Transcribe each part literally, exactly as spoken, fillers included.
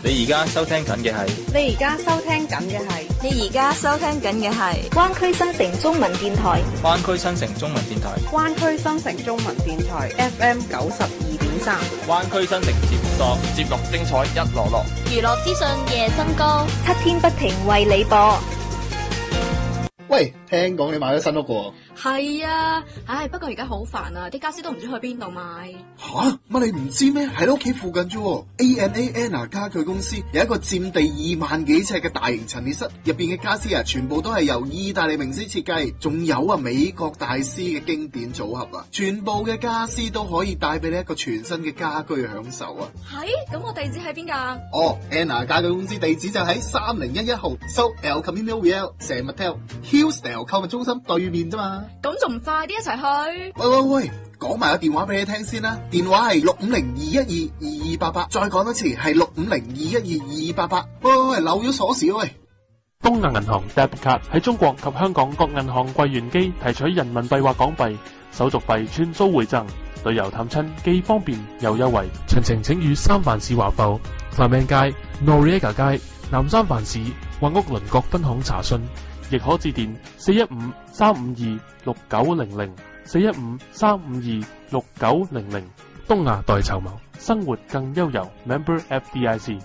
你而家收聽緊嘅係， 你而家收聽緊嘅係， 你而家收聽緊嘅係灣區新城中文電台， 灣區新城中文電台， 灣區新城中文電台 F M 九十二點三， 灣區新城節目多，節目精彩一籮籮， 娛樂資訊夜增高， 七天不停為你播。 喂，聽講你買咗新屋喎？ 係啊，唉，不過而家好煩啊，啲家私都唔知去邊度買。 吓，乜你唔知咩？喺你屋企附近啫。A N A Anna 家具公司有一個佔地二萬幾尺嘅大型陳列室，入邊嘅家私啊，全部都係由意大利名師設計，仲有啊美國大師嘅經典組合啊，全部嘅家私都可以帶俾你一個全新嘅家居享受啊。 係，咁我地址喺邊噶？ 哦 ，Anna 家具公司地址就喺三零一一號 South El Camino Real San Mateo。Hillsdale 購物中心對面啫嘛， 咁仲唔快啲一齊去？ 喂喂喂，講埋個電話俾你聽先啦，電話係六五零二一二二二八八，再講多次係六五零二一二二二八八。喂喂喂，漏咗鎖匙喂！ 東亞銀行 Debit Card 喺中國及香港各銀行櫃員機提取人民幣或港幣，手續費穿租回贈，旅遊探親既方便又優惠。詳情請與三藩市華埠、Clement街、Noriega 街、南三藩市或屋鄰各分行查詢。亦可致電四一五三五二六九零零，四一五三五二六九零零。東亞代籌謀，生活更悠遊。Member F D I C。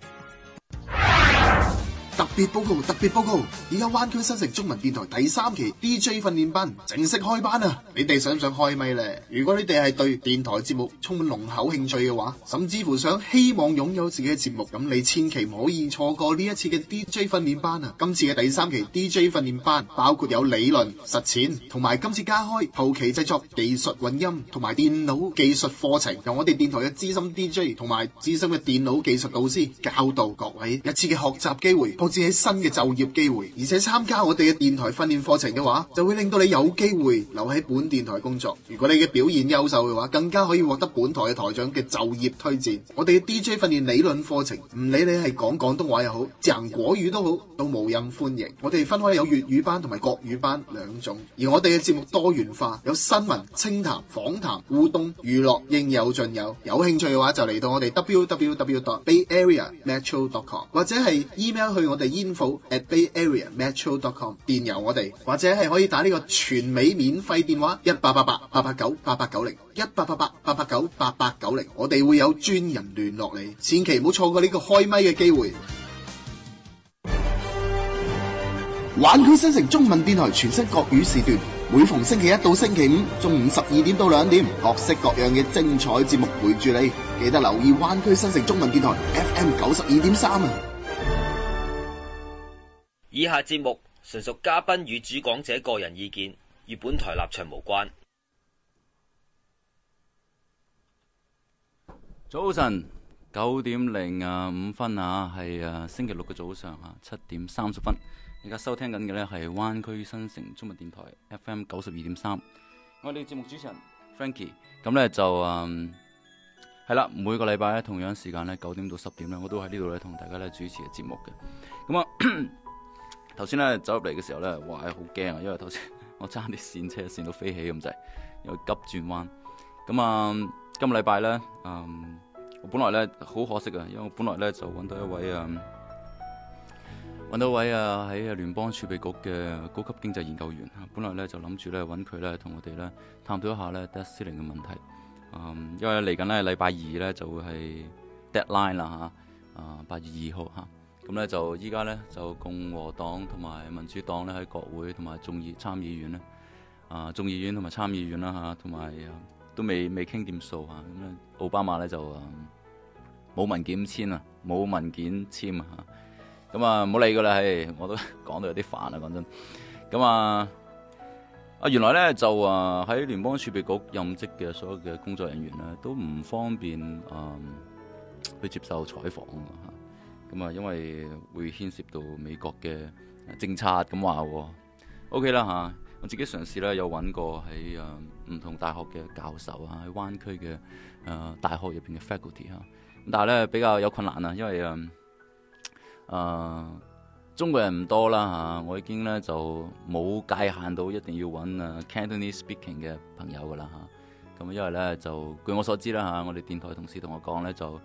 特別報告，特別報告！而家灣區新城中文電台第三期 D J 訓練班正式開班啊！你哋想唔想開咪呢？如果你哋係對電台節目充滿濃厚興趣嘅話，甚至乎想希望擁有自己嘅節目，咁你千祈唔可以錯過呢一次嘅 D J 訓練班啊！今次嘅第三期 D J 訓練班包括有理論、實踐，同埋今次加開後期製作、技術混音同埋電腦技術課程，由我哋電台嘅資深 D J 同埋資深嘅電腦技術導師教導各位一次嘅學習機會。至係新嘅就業機會，而且參加我哋嘅電台訓練課程嘅話，就會令到你有機會留喺本電台工作。如果你嘅表現優秀嘅話，更加可以獲得本台嘅台長嘅就業推薦。我哋嘅 D J 訓練理論課程，唔理你係講廣東話又好，講國語都好，都無任歡迎。我哋分開有粵語班同埋國語班兩種，而我哋嘅節目多元化，有新聞、清談、訪談、互動、娛樂，應有盡有。有興趣嘅話，就嚟到我哋 w w w dot bay area metro dot com 或者係 email 去我哋 info at bay area metro dot com 電郵我哋，或者係可以打呢個全美免費電話一八八八八八九八八九零一八八八八八九八八九零，我哋會有專人聯絡你，千祈唔好錯過呢個開咪嘅機會。灣區新城中文電台全新國語時段，每逢星期一到星期五中午十二點到兩點，各式各樣嘅精彩節目陪住你，記得留意灣區新城中文電台 F M 九十二點三啊！ 以下節目純屬嘉賓與主講者個人意見，與本台立場無關。 早晨，九點零啊五分啊，係啊星期六嘅早上啊，七點三十分。而家收聽緊嘅呢係灣區新城中文電台 F M 九十二點三。我哋節目主持人 Frankie， 咁呢就嗯係啦，每個禮拜咧同樣時間咧九點到十點咧，我都喺呢度咧同大家咧主持嘅節目嘅。咁啊。頭先咧走入嚟嘅時候咧，哇，好驚啊！因為頭先我揸啲線車線到飛起咁滯，又急轉彎。咁啊，今個禮拜咧，嗯，我本來咧好可惜啊，因為我本來咧就揾到一位啊，揾到一位啊喺聯邦儲備局嘅高級經濟研究員。本來咧就諗住咧揾佢咧同我哋咧探討一下咧 debt ceiling 嘅問題。嗯，因為嚟緊咧禮拜二咧就會係 deadline 啦嚇，啊八月二號嚇。咁咧就依家咧就共和黨同埋民主黨咧喺國會同埋眾議參議院咧，啊眾議院同埋參議院啦嚇，同埋都未未傾掂數嚇。咁咧奧巴馬咧就冇文件簽啊，冇文件簽啊嚇。咁啊唔好理㗎啦，係我都講到有啲煩啊講真。咁啊啊原來咧就啊喺聯邦儲備局任職嘅所有嘅工作人員咧都唔方便啊去接受採訪嚇。咁啊，因為會牽涉到美國嘅政策咁話喎。O K 啦嚇，我自己嘗試咧有揾過喺誒唔同大學嘅教授啊，喺灣區嘅誒、呃、大學入邊嘅 faculty 嚇。咁但係咧比較有困難啊，因為誒誒、呃、中國人唔多啦嚇，我已經咧就冇界限到一定要揾誒 Cantonese speaking 嘅朋友噶啦嚇。咁因為咧就據我所知啦嚇，我哋電台同事同我講咧就。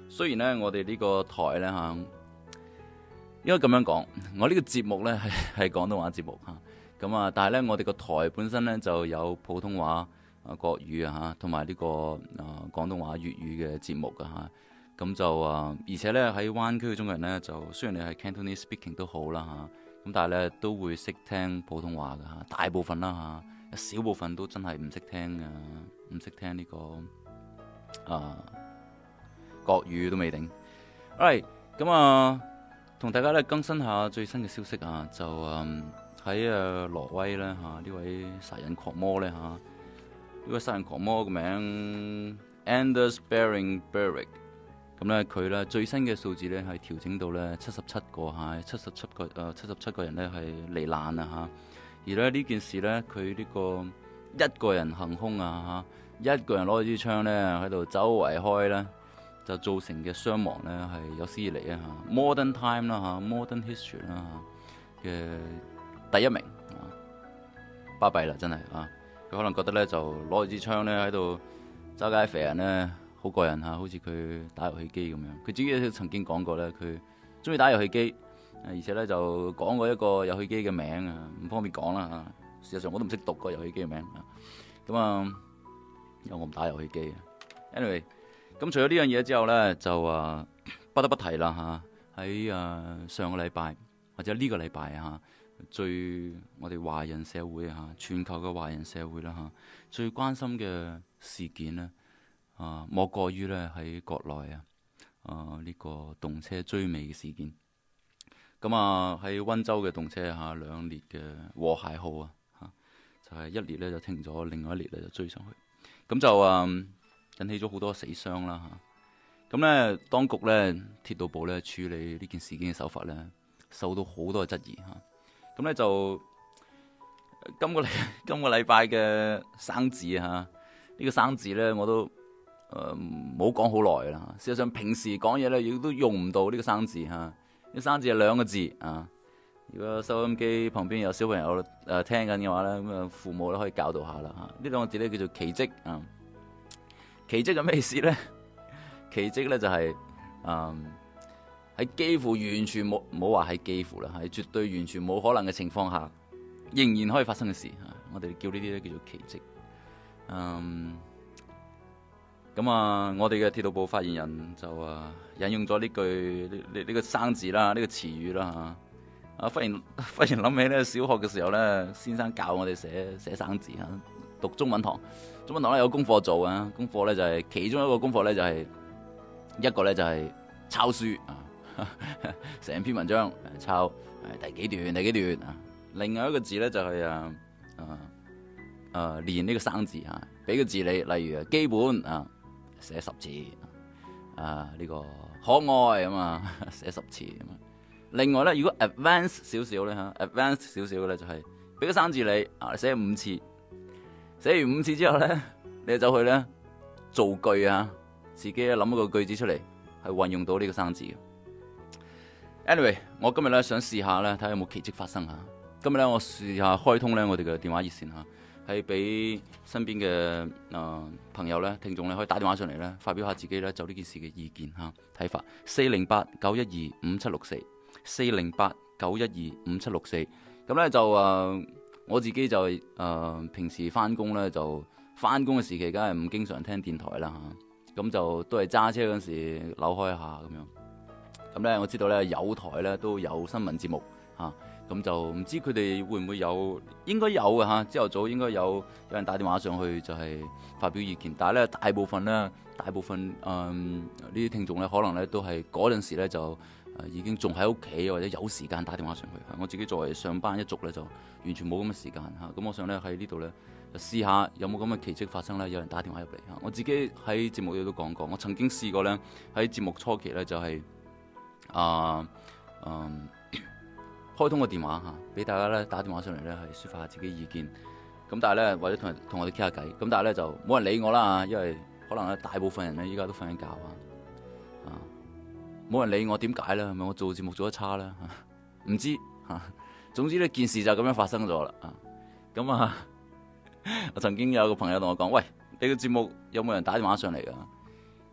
雖然咧我哋呢個台咧嚇，應該咁樣講，我呢個節目咧係係廣東話節目嚇，咁啊，但係咧我哋個台本身咧就有普通話啊、國語啊嚇，同埋呢個啊廣東話粵語嘅節目噶嚇。咁就啊，而且咧喺灣區嘅中國人咧，就雖然你係 Cantonese speaking 都好啦嚇，咁但係咧都會識聽普通話嘅嚇，大部分啦嚇，一小部分都真係唔識聽啊，唔識聽呢個啊國語都未定。Alright，咁啊，同大家咧更新下最新嘅消息啊，就嗯喺誒挪威咧嚇，呢位殺人狂魔咧嚇，呢位殺人狂魔嘅名 Anders Behring Breivik。咁咧，佢咧最新嘅數字咧係調整到咧七十七個嚇，七十七個誒七十七個人咧係罹難啊嚇。而咧呢件事咧，佢呢個一個人行兇啊嚇，一個人攞住支槍咧喺度周圍開咧，就造成嘅傷亡咧係有史以嚟啊嚇 Modern Time 啦嚇 ，Modern History 啦嚇嘅第一名啊，巴閉啦真係啊！佢可能覺得咧就攞住支槍咧喺度周街肥人咧。好過癮嚇，好似佢打遊戲機咁樣。佢自己曾經講過咧，佢中意打遊戲機，而且咧就講過一個遊戲機嘅名啊，唔方便講啦嚇。事實上我都唔識讀個遊戲機嘅名啊。咁啊，因為我唔打遊戲機。Anyway，咁除咗呢樣嘢之後咧，就啊不得不提啦嚇。喺啊上個禮拜或者呢個禮拜啊，最我哋華人社會啊，全球嘅華人社會啦嚇，最關心嘅事件咧。啊，莫過於咧喺國內啊，啊呢、這個動車追尾嘅事件。咁啊喺溫州嘅動車嚇兩列嘅和諧號啊，嚇就係、是、一列咧就停咗，另外一列咧就追上去。咁就啊引起咗好多死傷啦嚇。咁咧當局咧鐵道部咧處理呢件事件嘅手法咧受到好多嘅質疑嚇。咁咧就今個禮今個禮拜嘅生字嚇，呢、這個生字咧我都。誒冇講好耐啦，事實上平時講嘢咧，亦都用唔到呢個生字嚇。呢個生字係兩個字啊。如果收音機旁邊有小朋友誒、呃、聽緊嘅話咧，咁啊父母咧可以教導下啦嚇。呢兩個字咧叫做奇蹟啊。奇蹟係咩意思咧？奇蹟咧就係誒喺幾乎完全冇，唔好話喺幾乎啦，係絕對完全冇可能嘅情況下，仍然可以發生嘅事嚇。我哋叫呢啲咧叫做奇蹟。嗯。咁啊，我哋嘅鐵道部發言人就啊引用咗呢句呢呢呢個生字啦，呢、這個詞語啦嚇。啊，忽然忽然諗起咧，小學嘅時候咧，先生教我哋寫寫生字嚇，讀中文堂。中文堂咧有功課做啊，功課咧就係、是、其中一個功課咧就係、是、一個咧就係、是、抄書啊，成篇文章抄誒第幾段第幾段啊。另外一個字咧就係、是、啊啊啊練呢個生字嚇，俾個字你，例如基本啊。寫十次啊！呢、這個可愛啊嘛，寫十次啊嘛。另外咧，如果 advance 少少咧嚇 ，advance 少少嘅咧就係俾個生字你啊，寫五次，寫完五次之後咧，你就走去咧造句啊，自己諗一個句子出嚟，係運用到呢個生字嘅。Anyway，我今日咧想試下咧，睇下有冇奇蹟發生嚇。今日咧我試下開通咧我哋嘅電話熱線嚇。係俾身邊嘅誒、呃、朋友咧、聽眾咧，可以打電話上嚟咧，發表下自己咧就呢件事嘅意見嚇、睇法。四零八九一二五七六四，四零八九一二五七六四。咁咧就誒、呃，我自己就誒、呃、平時翻工咧，就翻工嘅時期，梗係唔經常聽電台啦嚇。咁就都係揸車嗰陣時扭開下咁樣。咁咧我知道咧有台咧都有新聞節目嚇。咁就唔知佢哋會唔會有，應該有嘅嚇。朝頭早應該有有人打電話上去，就係發表意見。但係咧，大部分咧，大部分誒呢啲聽眾咧，可能咧都係嗰陣時咧就誒、呃、已經仲喺屋企，或者有時間打電話上去。我自己作為上班一族咧，就完全冇咁嘅時間嚇。咁我想咧喺呢度咧試下有冇咁嘅奇蹟發生咧，有人打電話入嚟嚇。我自己喺節目度都講過，我曾經試過咧喺節目初期咧就係啊嗯。開通個電話嚇，俾大家咧打電話上嚟咧，係抒發下自己意見。咁但係咧，或者同同我哋傾下偈。咁但係咧就冇人理我啦，因為可能咧大部分人咧依家都瞓緊覺啊。啊，冇人理我，點解咧？係咪我做節目做得差咧？唔知嚇。總之呢件事就咁樣發生咗啦。啊，咁啊，我曾經有個朋友同我講：喂，你個節目有冇人打電話上嚟㗎？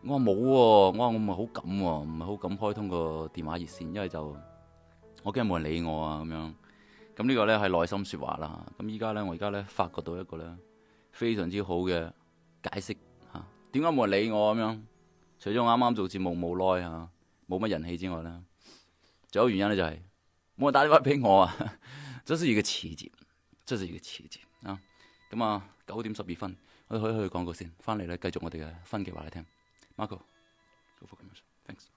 我話冇喎，我話我唔係好敢喎，唔係好敢開通個電話熱線，因為就我驚冇人理我啊咁樣。咁呢個咧係內心説話啦。咁依家咧，我而家咧發覺到一個咧非常之好嘅解釋嚇，點解冇人理我咁樣？除咗我啱啱做節目冇耐嚇，冇乜人氣之外咧，仲有原因咧就係、是、冇人打電話俾我啊！這是一個奇蹟，這是一個奇蹟啊！咁啊，九點十二分，我哋可以去廣告先，翻嚟咧繼續我哋嘅分期話你聽。Marco， go for commercial，thanks。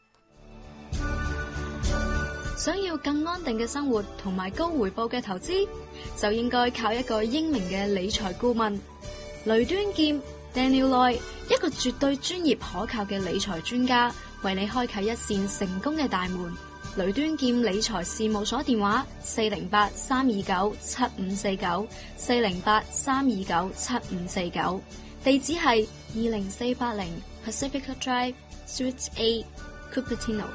想要更安定嘅生活同埋高回報嘅投資，就應該靠一個英明嘅理財顧問雷端劍 Daniel Loy， 一個絕對專業可靠嘅理財專家，為你開啟一扇成功嘅大門。雷端劍理財事務所電話：四零八三二九七五四九，四零八三二九七五四九，地址係二零四八零 Pacifica Drive Suite A Cupertino。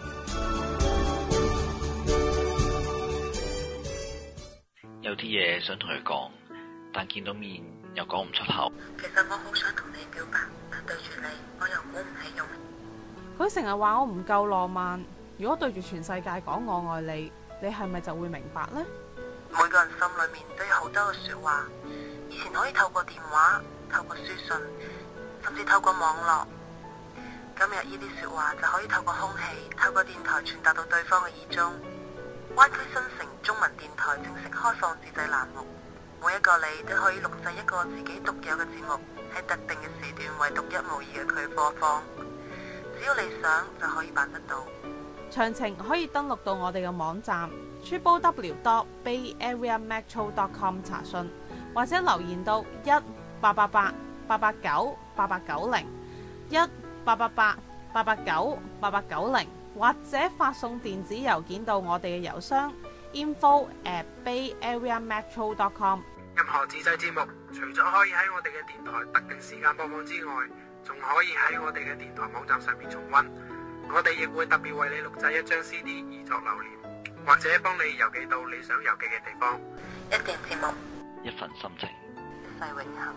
有啲嘢想同佢講，但見到面又講唔出口。 其實我好想同你表白，但對住你，我又鼓唔起勇氣。 佢成日話我唔夠浪漫，如果對住全世界講我愛你，你係咪就會明白呢？ 每個人心裏面都有好多嘅說話，以前可以透過電話、透過書信，甚至透過網絡。今日呢啲說話就可以透過空氣、透過電台傳達到對方嘅耳中。灣區新城中文電台正式開放自製欄目，每一個你都可以錄製一個自己獨有嘅節目，喺特定嘅時段為獨一無二嘅佢播放。只要你想，就可以辦得到。 詳情可以登錄到我哋嘅網站 triple w dot bay area metro dot com 查詢，或者留言到一八八八八八九八八九零一八八八八八九八八九零。或者發送電子郵件到我哋嘅郵箱 info at bay area metro dot com。 任何自製節目，除咗可以喺我哋嘅電台特定時間播放之外，仲可以喺我哋嘅電台網站上面重溫。我哋亦會特別為你錄製一張 C D 以作留念，或者幫你郵寄到你想郵寄嘅地方。 一段節目， 一份心情， 一世永恆。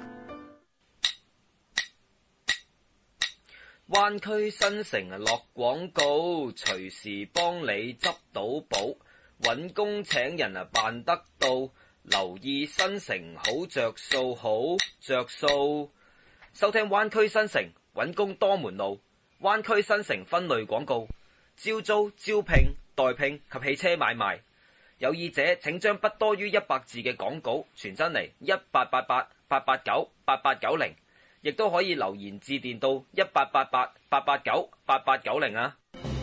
灣區新城啊，落廣告，隨時幫你執到寶，揾工請人啊辦得到，留意新城好着數，好着數。收聽灣區新城，揾工多門路。灣區新城分類廣告，招租、招聘、代聘及汽車買賣。有意者請將不多於一百字嘅廣告傳真嚟一八八八八八九八八九零。亦都可以留言致電到一八八八八八九八八九零啊！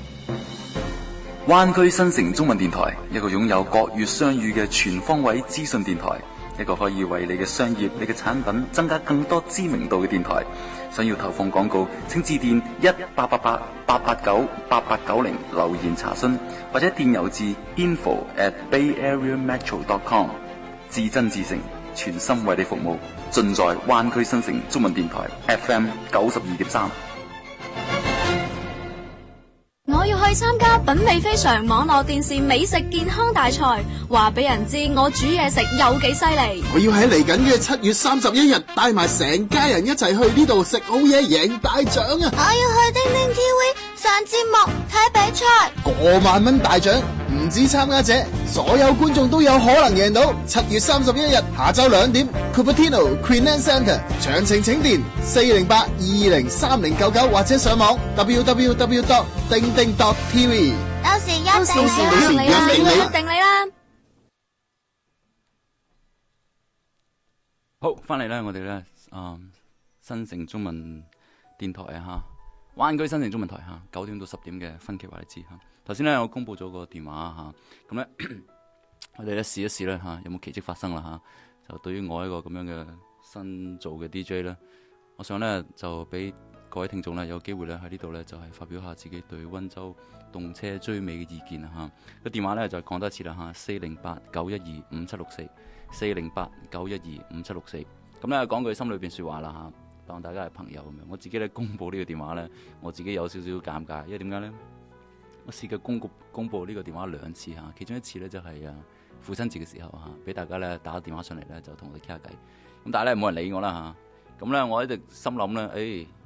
灣區新城中文電台，一個擁有國粵雙語嘅全方位資訊電台，一個可以為你嘅商業、你嘅產品增加更多知名度嘅電台。想要投放廣告，請致電一八八八八八九八八九零留言查詢，或者電郵至 info at bay area metro dot com。至真至誠，全心為你服務。盡在灣區新城中文電台 F M 九十二點三。 我要去參加品味非常網絡電視美食健康大賽，話俾人知我煮嘢食有幾犀利。 我要喺嚟緊嘅七月三十一日帶埋成家人一齊去呢度食好嘢贏大獎啊！ 我要去叮叮 T V 上節目睇比賽， 過萬蚊大獎，唔止參加者，所有觀眾都有可能贏到。七月三十一日下晝兩點 Cupertino Queenan Centre， 詳情請電四零八二二零三零九九或者上網 w w w dot 叮叮 dot t v。 到時一定到時一定你啦，一定你啦。 好，翻嚟咧，我哋咧啊新城中文電台啊吓，灣區新城中文台吓，九點到十點嘅分期話你知吓。頭先咧我公布咗個電話吓，咁咧我哋咧試一試咧吓，有冇奇蹟發生啦吓？就對於我一個咁樣嘅新做嘅 D J 咧，我想咧就俾各位聽眾咧有機會咧喺呢度咧就係發表下自己對溫州動車追尾嘅意見啊吓。個電話咧就講多一次啦吓，四零八九一二五七六四，四零八九一二五七六四。咁咧講句心裏邊說話啦吓，當大家係朋友咁樣。我自己咧公布呢個電話咧，我自己有少少尷尬，因為點解咧？我試過公布公布呢個電話兩次吓，其中一次咧就係啊父親節嘅時候吓，俾大家咧打個電話上嚟咧就同我哋傾下偈。咁但係咧冇人理我啦吓。咁咧我喺度心諗咧，誒、哎、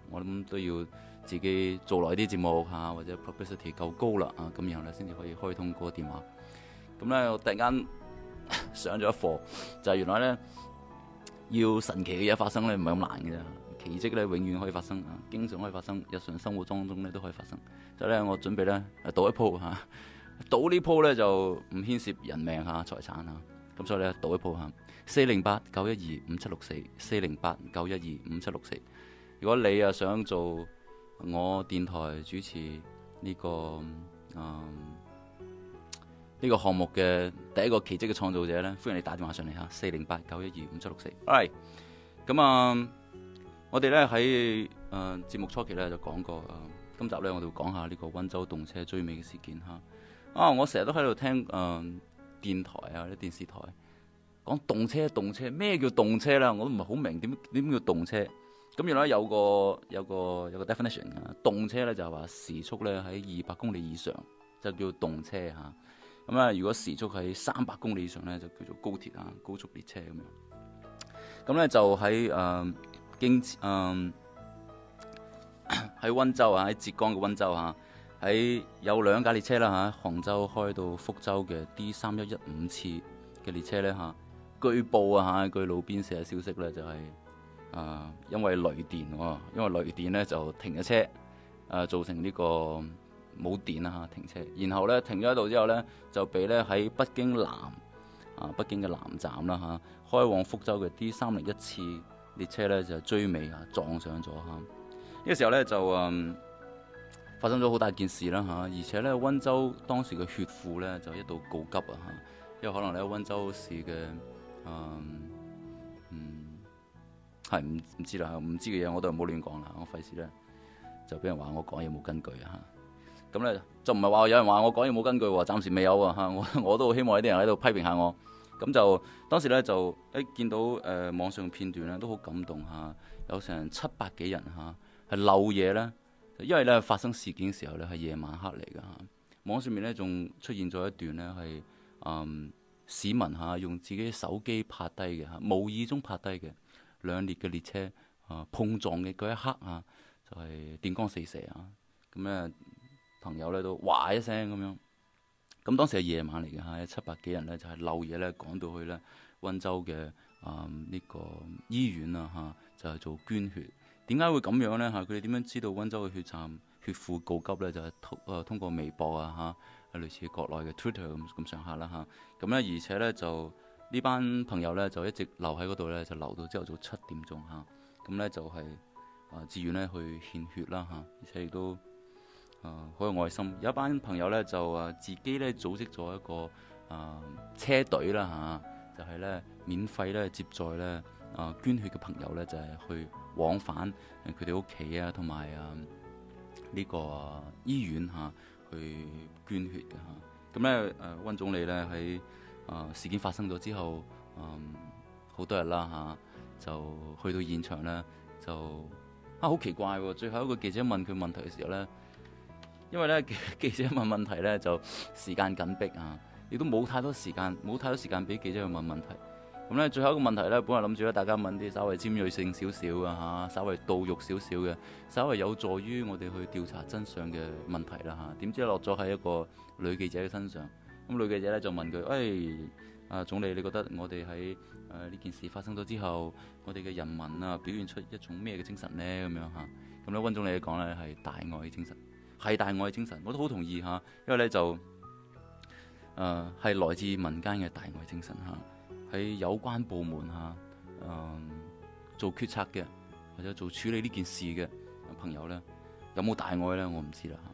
我諗都要自己做耐啲節目嚇，或者 publicity 夠高啦啊，咁然後咧先至可以開通嗰個電話。咁咧我突然間上咗一課，就係、是、原來咧要神奇嘅嘢發生咧唔係咁難嘅啫。奇蹟咧永遠可以發生啊，經常可以發生，日常生活當中咧都可以發生。就咧、是、我準備咧賭一鋪嚇，賭呢鋪咧就唔牽涉人命嚇、財產嚇，咁所以咧賭一鋪嚇，四零八九一二五七六四，四零八九一二五七六四。如果你啊想做我電台主持呢、呢個嗯呢、呢個項目嘅第一個奇蹟嘅創造者咧，歡迎你打電話上嚟嚇，四零八九一二五七六四。Alright，咁啊。我哋咧喺誒節目初期咧就講過，呃、今集咧我哋會講下呢個溫州動車追尾嘅事件嚇。啊，我成日都喺度聽誒、呃、電台啊，啲電視台講動車動車，咩叫動車啦？我都唔係好明點點叫動車。咁原來有個有個有個 definition 啊，動車咧就係話時速咧喺二百公里以上就叫動車嚇。咁啊，如果時速喺三百公里以上咧就叫做高鐵啊，高速列車咁樣。咁咧就喺誒。呃經嗯喺溫州啊，喺浙江嘅溫州嚇，喺有兩架列車啦嚇，杭州開到福州嘅 D 三一一五次嘅列車咧嚇，據報啊嚇，據路邊社消息咧就係、是、啊、呃、因為雷電喎，因為雷電咧就停咗車，啊、呃、造成呢個冇電啊嚇停車，然後咧停咗喺度之後咧就被咧喺北京南啊北京嘅南站啦嚇，開往福州嘅 D 三零一次列車咧就追尾啊，撞上咗嚇。呢、這個時候咧就嗯發生咗好大件事啦嚇，而且咧溫州當時嘅血庫咧就一度告急啊嚇，因為可能咧溫州市嘅嗯嗯係唔唔知啦，唔知嘅嘢我都唔好亂講啦，我費事咧就俾人話我講嘢冇根據啊嚇。咁咧就唔係話有人話我講嘢冇根據喎，暫時未有啊嚇，我我都好希望有啲人喺度批評下我。咁就當時咧就一見到誒、呃、網上片段咧都好感動嚇，有成七百幾人嚇係漏夜咧，因為咧發生事件嘅時候咧係夜晚黑嚟嘅嚇。網上面咧仲出現咗一段咧係嗯市民嚇用自己手機拍低嘅嚇，無意中拍低嘅兩列嘅列車啊碰撞嘅嗰一刻啊，就係、是、電光四射啊！咁咧朋友咧都嘩一聲咁樣。咁當時係夜晚嚟嘅嚇，有七百幾人咧就係漏夜咧趕到去咧溫州嘅啊呢個醫院啊嚇，就係、是、做捐血。點解會咁樣咧嚇？佢哋點樣知道溫州嘅血站血庫告急咧？就係、是、通誒通過微博啊嚇，類似國內嘅 Twitter 咁咁上下啦嚇。咁咧而且咧就呢班朋友咧就一直留喺嗰度咧，就留到朝頭早七點鐘嚇。咁咧就係、是、啊自願咧去獻血啦嚇，而且亦都。啊，好有愛心！有一班朋友咧就啊自己咧組織咗一個啊車隊啦嚇，就係、是、咧免費咧接載咧啊捐血嘅朋友咧就係、是、去往返佢哋屋企啊，同埋啊呢、這個、啊、醫院嚇、啊、去捐血嘅嚇。咁咧誒溫總理咧喺啊事件發生咗之後，嗯好多日啦嚇、啊，就去到現場咧就啊好奇怪喎！最後一個記者問佢問題嘅時候咧。因為咧記者問問題咧就時間緊迫啊，亦都冇太多時間，冇太多時間俾記者去問問題。咁咧最後一個問題咧，本來諗住咧大家問啲稍微尖鋭性少少啊嚇，稍微到肉少少嘅，稍微有助於我哋去調查真相嘅問題啦嚇。點知落咗喺一個女記者嘅身上。咁女記者咧就問佢：誒、哎、啊總理，你覺得我哋喺誒呢件事發生咗之後，我哋嘅人民啊表現出一種咩嘅精神咧？咁樣嚇。咁咧溫總理講咧係大愛嘅精神。係大愛精神，我都好同意嚇，因為咧就誒係、呃、來自民間嘅大愛精神嚇，喺有關部門嚇誒、呃、做決策嘅或者做處理呢件事嘅朋友咧，有冇大愛咧？我唔知啦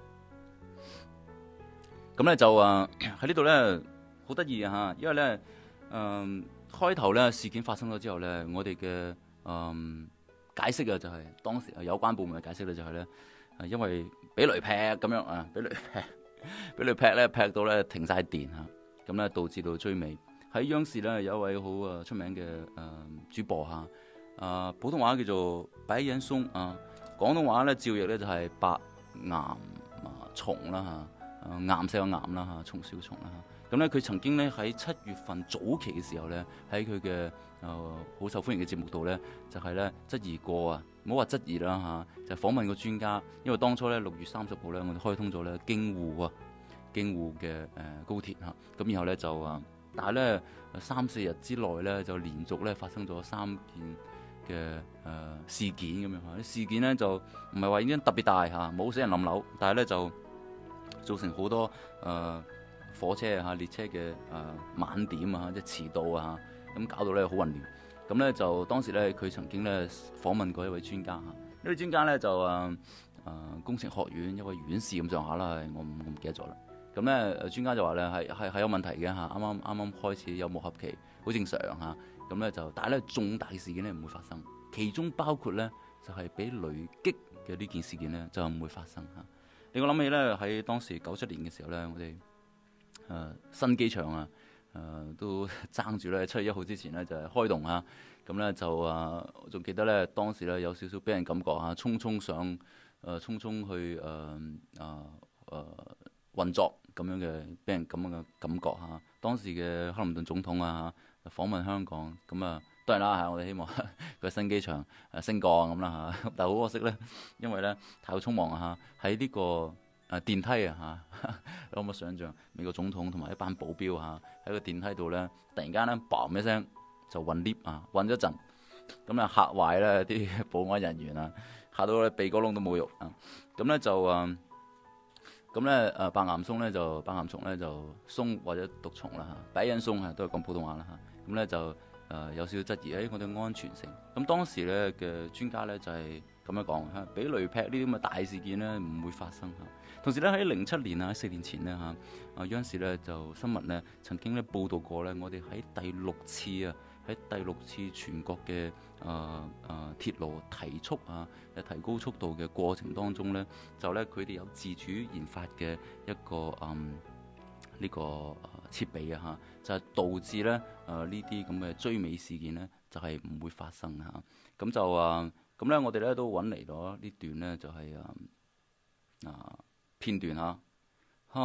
嚇。咁咧就誒喺呢度咧好得意啊嚇，因為咧誒、呃、開頭咧事件發生咗之後咧，我哋嘅誒解釋啊就係、是、當時有關部門嘅解釋咧就係咧誒因為。俾雷劈咁樣啊！俾雷劈，俾雷劈咧劈到咧停晒電嚇，咁咧導致到追尾。喺央視咧有一位好啊出名嘅誒、呃、主播嚇，啊、呃、普通話叫做白岩松啊，廣東話咧照譯咧就係白岩啊松啦嚇，啊岩石個岩啦嚇，松小松啦嚇。咁咧佢曾經咧喺七月份早期嘅時候咧，喺佢嘅誒好受歡迎嘅節目度咧，就係咧質疑過啊唔好話質疑啦嚇，就訪問個專家，因為當初咧六月三十號咧，我哋開通咗咧京滬啊，京滬嘅誒高鐵嚇，咁然後咧就啊，但係咧三四日之內咧就連續咧發生咗三件嘅誒、呃、事件咁樣嚇，啲事件咧就唔係話已經特別大嚇，冇死人冧樓，但係咧就造成好多誒、呃、火車啊、列車嘅誒、呃、晚點啊、即係遲到啊，咁搞到咧好混亂。咁咧就當時咧佢曾經咧訪問過一位專家嚇，呢位專家咧就誒誒、呃呃、工程學院一位院士咁上下啦，我唔我唔記得咗啦。咁咧專家就話咧係係係有問題嘅嚇，啱啱啱啱開始有磨合期，好正常嚇。咁咧就但係咧重大事件咧唔會發生，其中包括咧就係、是、俾雷擊嘅呢件事件咧就唔會發生嚇。令我諗起咧喺當時九七年嘅時候咧，我哋誒、呃、新機場啊。誒、呃、都爭住咧，七月一號之前咧就係、是、開動啊！咁咧就啊，我仲記得咧當時咧有少少俾人感覺啊，匆匆上誒，匆匆去誒啊誒運作咁樣嘅，俾人咁樣嘅感覺嚇。當時嘅克林頓總統啊訪問香港，咁啊當然啦嚇，我哋希望個新機場誒升降咁啦嚇，但係好可惜咧，因為咧太過匆忙啊嚇，喺呢、這個。誒電梯啊嚇，你可唔可以想象美國總統同埋一班保鏢嚇喺個電梯度咧，突然間咧嘭一聲就暈 lift 啊，暈咗陣，咁啊嚇壞咧啲保安人員啊，嚇到咧鼻哥窿都冇肉啊，咁咧就誒，咁咧誒白岩松咧就白岩松咧就松或者毒蟲啦嚇，白岩松啊都係講普通話啦嚇，咁咧就誒、呃、有少少質疑喺我哋安全性，咁當時咧嘅專家咧就係咁樣講嚇，俾雷劈呢啲咁嘅大事件咧唔會發生嚇。同時咧喺零七年啊，四年前咧嚇，啊央視咧就新聞咧曾經咧報導過咧，我哋喺第六次啊，喺第六次全國嘅啊啊鐵路提速啊，提高速度嘅過程當中咧，就咧佢哋有自主研發嘅一個嗯呢、這個設備啊嚇，就係、是、導致咧啊呢啲咁嘅追尾事件咧就係、是、唔會發生嚇。咁就啊咁咧，我哋咧都揾嚟咗呢段咧就係、是、啊啊。片段嚇，嚇！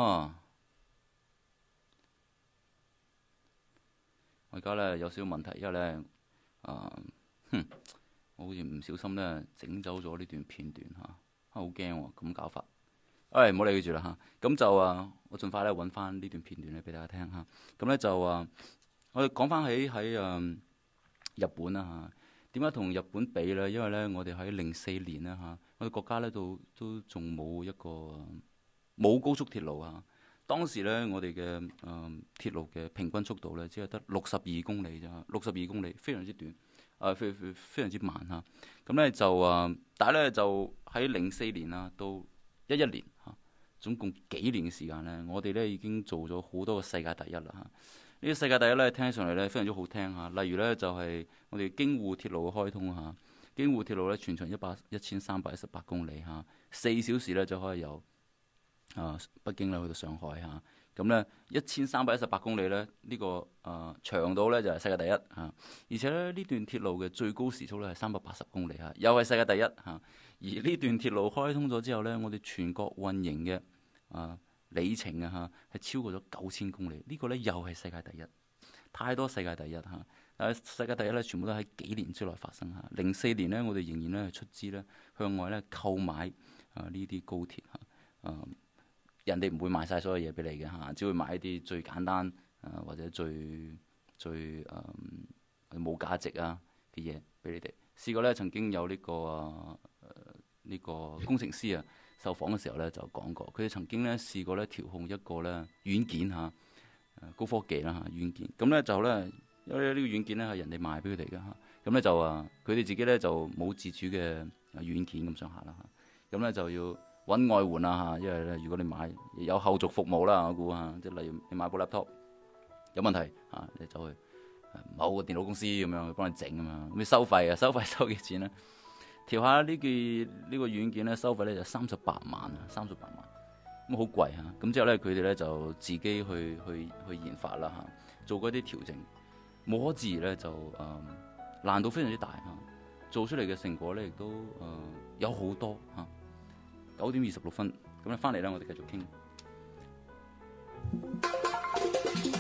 我而家咧有少少問題，因為咧，啊，哼，我好似唔小心咧整走咗呢段片段嚇，好驚喎，咁搞法。誒，唔好理佢住啦嚇。咁就啊，我盡快咧揾翻呢段片段咧俾大家聽嚇。咁咧就啊，我哋講翻起喺誒日本啦嚇。點解同日本比咧？因為咧，我哋喺零四年啦嚇，我哋國家咧都都仲冇一個冇高速鐵路啊。當時咧，我哋嘅誒鐵路嘅平均速度咧，只係得六十二公里啫，六十二公里非常之短，啊非非非常之慢嚇。咁咧就啊，但係咧就喺零四年啊到一一年嚇，總共幾年嘅時間咧，我哋咧已經做咗好多個世界第一啦嚇。呢個世界第一咧，聽起上嚟咧非常之好聽嚇。例如咧就係我哋京滬鐵路嘅開通嚇，京滬鐵路咧全長一百一千三百一十八公里嚇，四小時咧就可以由啊北京咧去到上海嚇。咁咧一千三百一十八公里咧呢、呢個啊長度咧就係世界第一嚇。而且咧呢段鐵路嘅最高時速咧係三百八十公里嚇，又係世界第一嚇。而呢段鐵路開通咗之後咧，我哋全國運營嘅啊里程啊嚇係超過咗九千公里，呢、呢個咧又係世界第一，太多世界第一嚇。但係世界第一咧，全部都喺幾年之內發生嚇。零四年咧，我哋仍然咧出資咧向外咧購買啊呢啲高鐵嚇。啊，人哋唔會賣晒所有嘢俾你嘅嚇，只會買一啲最簡單啊或者最最誒冇價值啊嘅嘢俾你哋。試過咧曾經有呢、呢個啊呢、呃呢個工程師啊。受訪嘅時候咧就講過，佢哋曾經咧試過咧調控一個咧軟件嚇，高科技啦嚇軟件，咁咧就咧因為呢個軟件咧係人哋賣俾佢哋嘅嚇，咁咧就啊佢哋自己咧就冇自主嘅軟件咁上下啦嚇，咁咧就要揾外援啦嚇，因為咧如果你買有後續服務啦，我估嚇，即係例如你買部 laptop 有問題嚇，你走去某個電腦公司咁樣去幫你整啊嘛，咁你收費啊，收費收幾錢咧？調下呢件呢個軟件咧，收費咧就三十八萬啊，三十八萬，咁好貴嚇。咁之後咧，佢哋咧就自己去去去研發啦嚇，做嗰啲調整，無可置疑咧就誒、呃、難度非常之大嚇，做出嚟嘅成果咧亦都誒、呃、有好多嚇。九點二十六分，咁咧翻嚟咧，我哋繼續傾。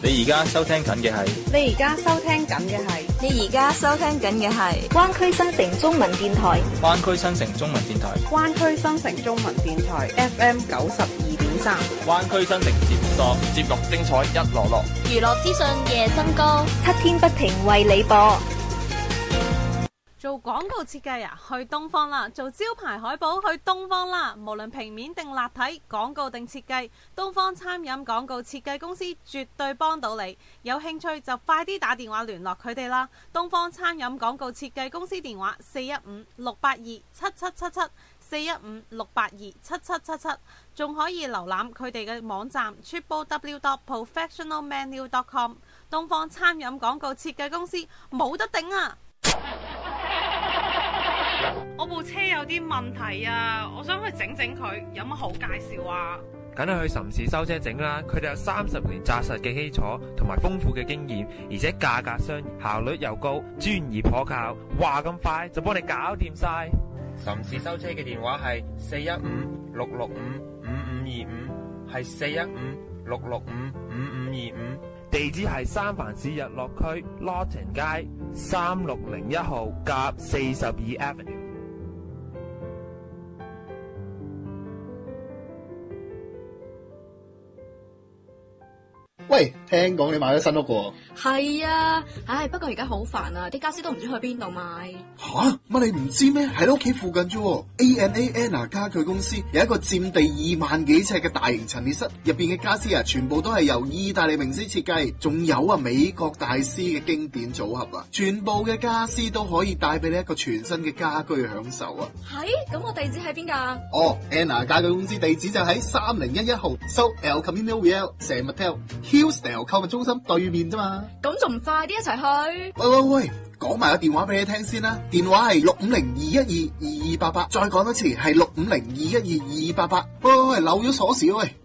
你而家收聽緊嘅係， 你而家收聽緊嘅係， 你而家收聽緊嘅係灣區新城中文電台， 灣區新城中文電台， 灣區新城中文電台 F M 九十二點三， 灣區新城節目多，節目精彩一籮籮， 娛樂資訊夜新歌， 七天不停為你播。 做廣告設計啊，去東方啦！做招牌海報去東方啦！無論平面定立體，廣告定設計，東方餐飲廣告設計公司絕對幫到你。有興趣就快啲打電話聯絡佢哋啦！東方餐飲廣告設計公司電話四一五六八二七七七七，四一五六八二七七七七，仲可以瀏覽佢哋嘅網站 triple w dot professional menu dot com。東方餐飲廣告設計公司冇得頂啊！我部車有啲問題啊，我想去整整佢，有乜好介紹啊？ 梗係去岑氏修車整啦，佢哋有三十年紮實嘅基礎同埋豐富嘅經驗，而且價格相宜，效率又高，專業可靠，話咁快就幫你搞掂晒。岑氏修車嘅電話係四一五六六五五五二五，係四一五六六五五五二五，地址係三藩市日落區 Lawton 街三六零一號甲四十二 Avenue。 喂，聽講你買咗新屋喎？ 係啊，唉，不過而家好煩啊，啲家私都唔知去邊度買。 吓，乜你唔知咩？喺你屋企附近啫。A and A Anna 家具公司有一個佔地二萬幾尺嘅大型陳列室，入邊嘅家私啊，全部都係由意大利名師設計，仲有啊美國大師嘅經典組合啊，全部嘅家私都可以帶俾你一個全新嘅家居享受啊。 係，咁我地址喺邊噶？ 哦 ，Anna 家具公司地址就喺三零一一號 South El Camino Real San Mateo。Hillsdale 購物中心對面啫嘛， 咁仲唔快啲一齊去？ 喂喂喂，講埋個電話俾你聽先啦，電話係六五零二一二二二八八，再講多次係六五零二一二二二八八。喂喂喂，漏咗鎖匙喂！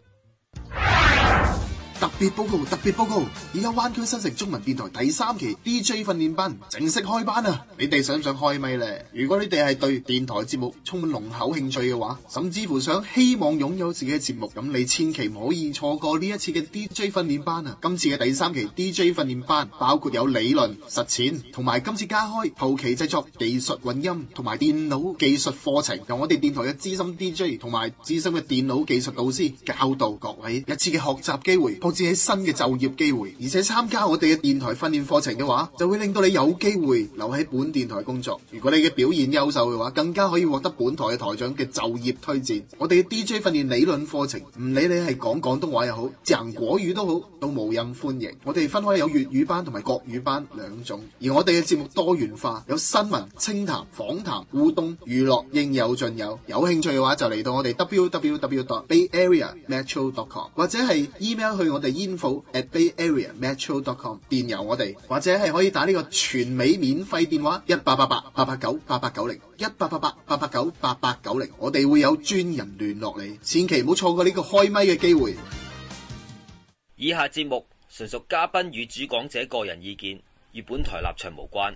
特別報告，特別報告！而家灣區新城中文電台第三期 D J 訓練班正式開班啊！你哋想唔想開咪咧？如果你哋係對電台節目充滿濃厚興趣嘅話，甚至乎想希望擁有自己嘅節目，咁你千祈唔可以錯過呢一次嘅 D J 訓練班啊！今次嘅第三期 D J 訓練班包括有理論、實踐，同埋今次加開後期製作、技術混音同埋電腦技術課程，由我哋電台嘅資深 D J 同埋資深嘅電腦技術導師教導各位一次嘅學習機會。甚至係新嘅就業機會，而且參加我哋嘅電台訓練課程嘅話，就會令到你有機會留喺本電台工作。如果你嘅表現優秀嘅話，更加可以獲得本台嘅台長嘅就業推薦。我哋嘅 D J 訓練理論課程，唔理你係講廣東話又好，講國語都好，都無任歡迎。我哋分開有粵語班同埋國語班兩種，而我哋嘅節目多元化，有新聞、清談、訪談、互動、娛樂，應有盡有。有興趣嘅話，就嚟到我哋 w w w dot bay area metro dot com 或者係 email 去我哋 info at bay area metro dot com 電郵我哋，或者係可以打呢個全美免費電話一八八八八八九八八九零一八八八八八九八八九零，我哋會有專人聯絡你，千祈唔好錯過呢個開咪嘅機會。 以下節目純屬嘉賓與主講者個人意見，與本台立場無關。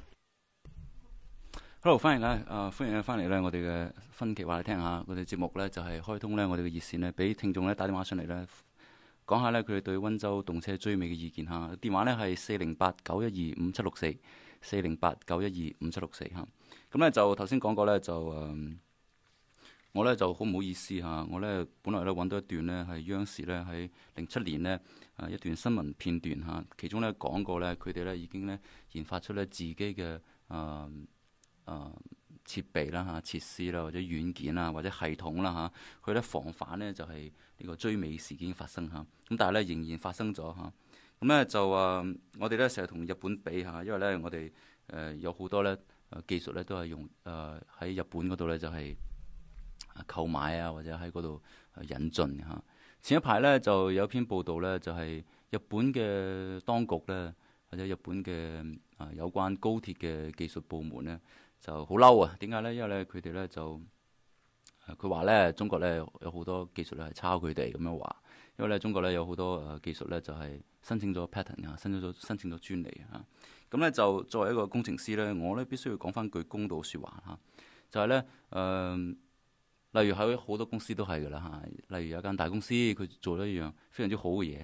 Hello， 歡迎咧，啊、呃、歡迎咧翻嚟咧，我哋嘅分期話你聽下，我哋節目咧就係、是、開通咧我哋嘅熱線咧，俾聽眾咧打電話上嚟咧，講下咧佢哋對溫州動車追尾嘅意見嚇。電話咧係四零八九一二五七六四，四零八九一二五七六四嚇。咁咧就頭先講過咧就誒、呃，我咧就好唔好意思嚇，我咧本來咧揾到一段咧係央視咧喺零七年咧啊一段新聞片段嚇，其中咧講過咧佢哋咧已經咧研發出咧自己嘅誒。呃誒、呃、設備啦嚇、設施啦或者軟件啦或者系統啦嚇，佢咧防範呢就係、是、呢個追尾事件發生嚇。咁但係咧仍然發生咗嚇。咁咧就誒、呃、我哋咧成日同日本比嚇，因為咧我哋誒、呃、有好多咧誒技術咧都係用誒喺、呃、日本嗰度咧就係、是、購買啊或者喺嗰度引進嚇。前一排咧就有篇報道咧就係、是、日本嘅當局咧或者日本嘅啊、呃、有關高鐵嘅技術部門咧。就好嬲啊！點解咧？因為咧佢哋咧就佢話咧中國咧有好多技術咧係抄佢哋咁樣話，因為咧中國咧有好多誒技術咧就係、是、申請咗 patent 啊，申請咗申請咗專利啊。咁咧就作為一個工程師咧，我咧必須要講翻句公道説話嚇，就係咧誒，例如喺好多公司都係㗎啦嚇，例如有一間大公司佢做咗一樣非常之好嘅嘢嚇，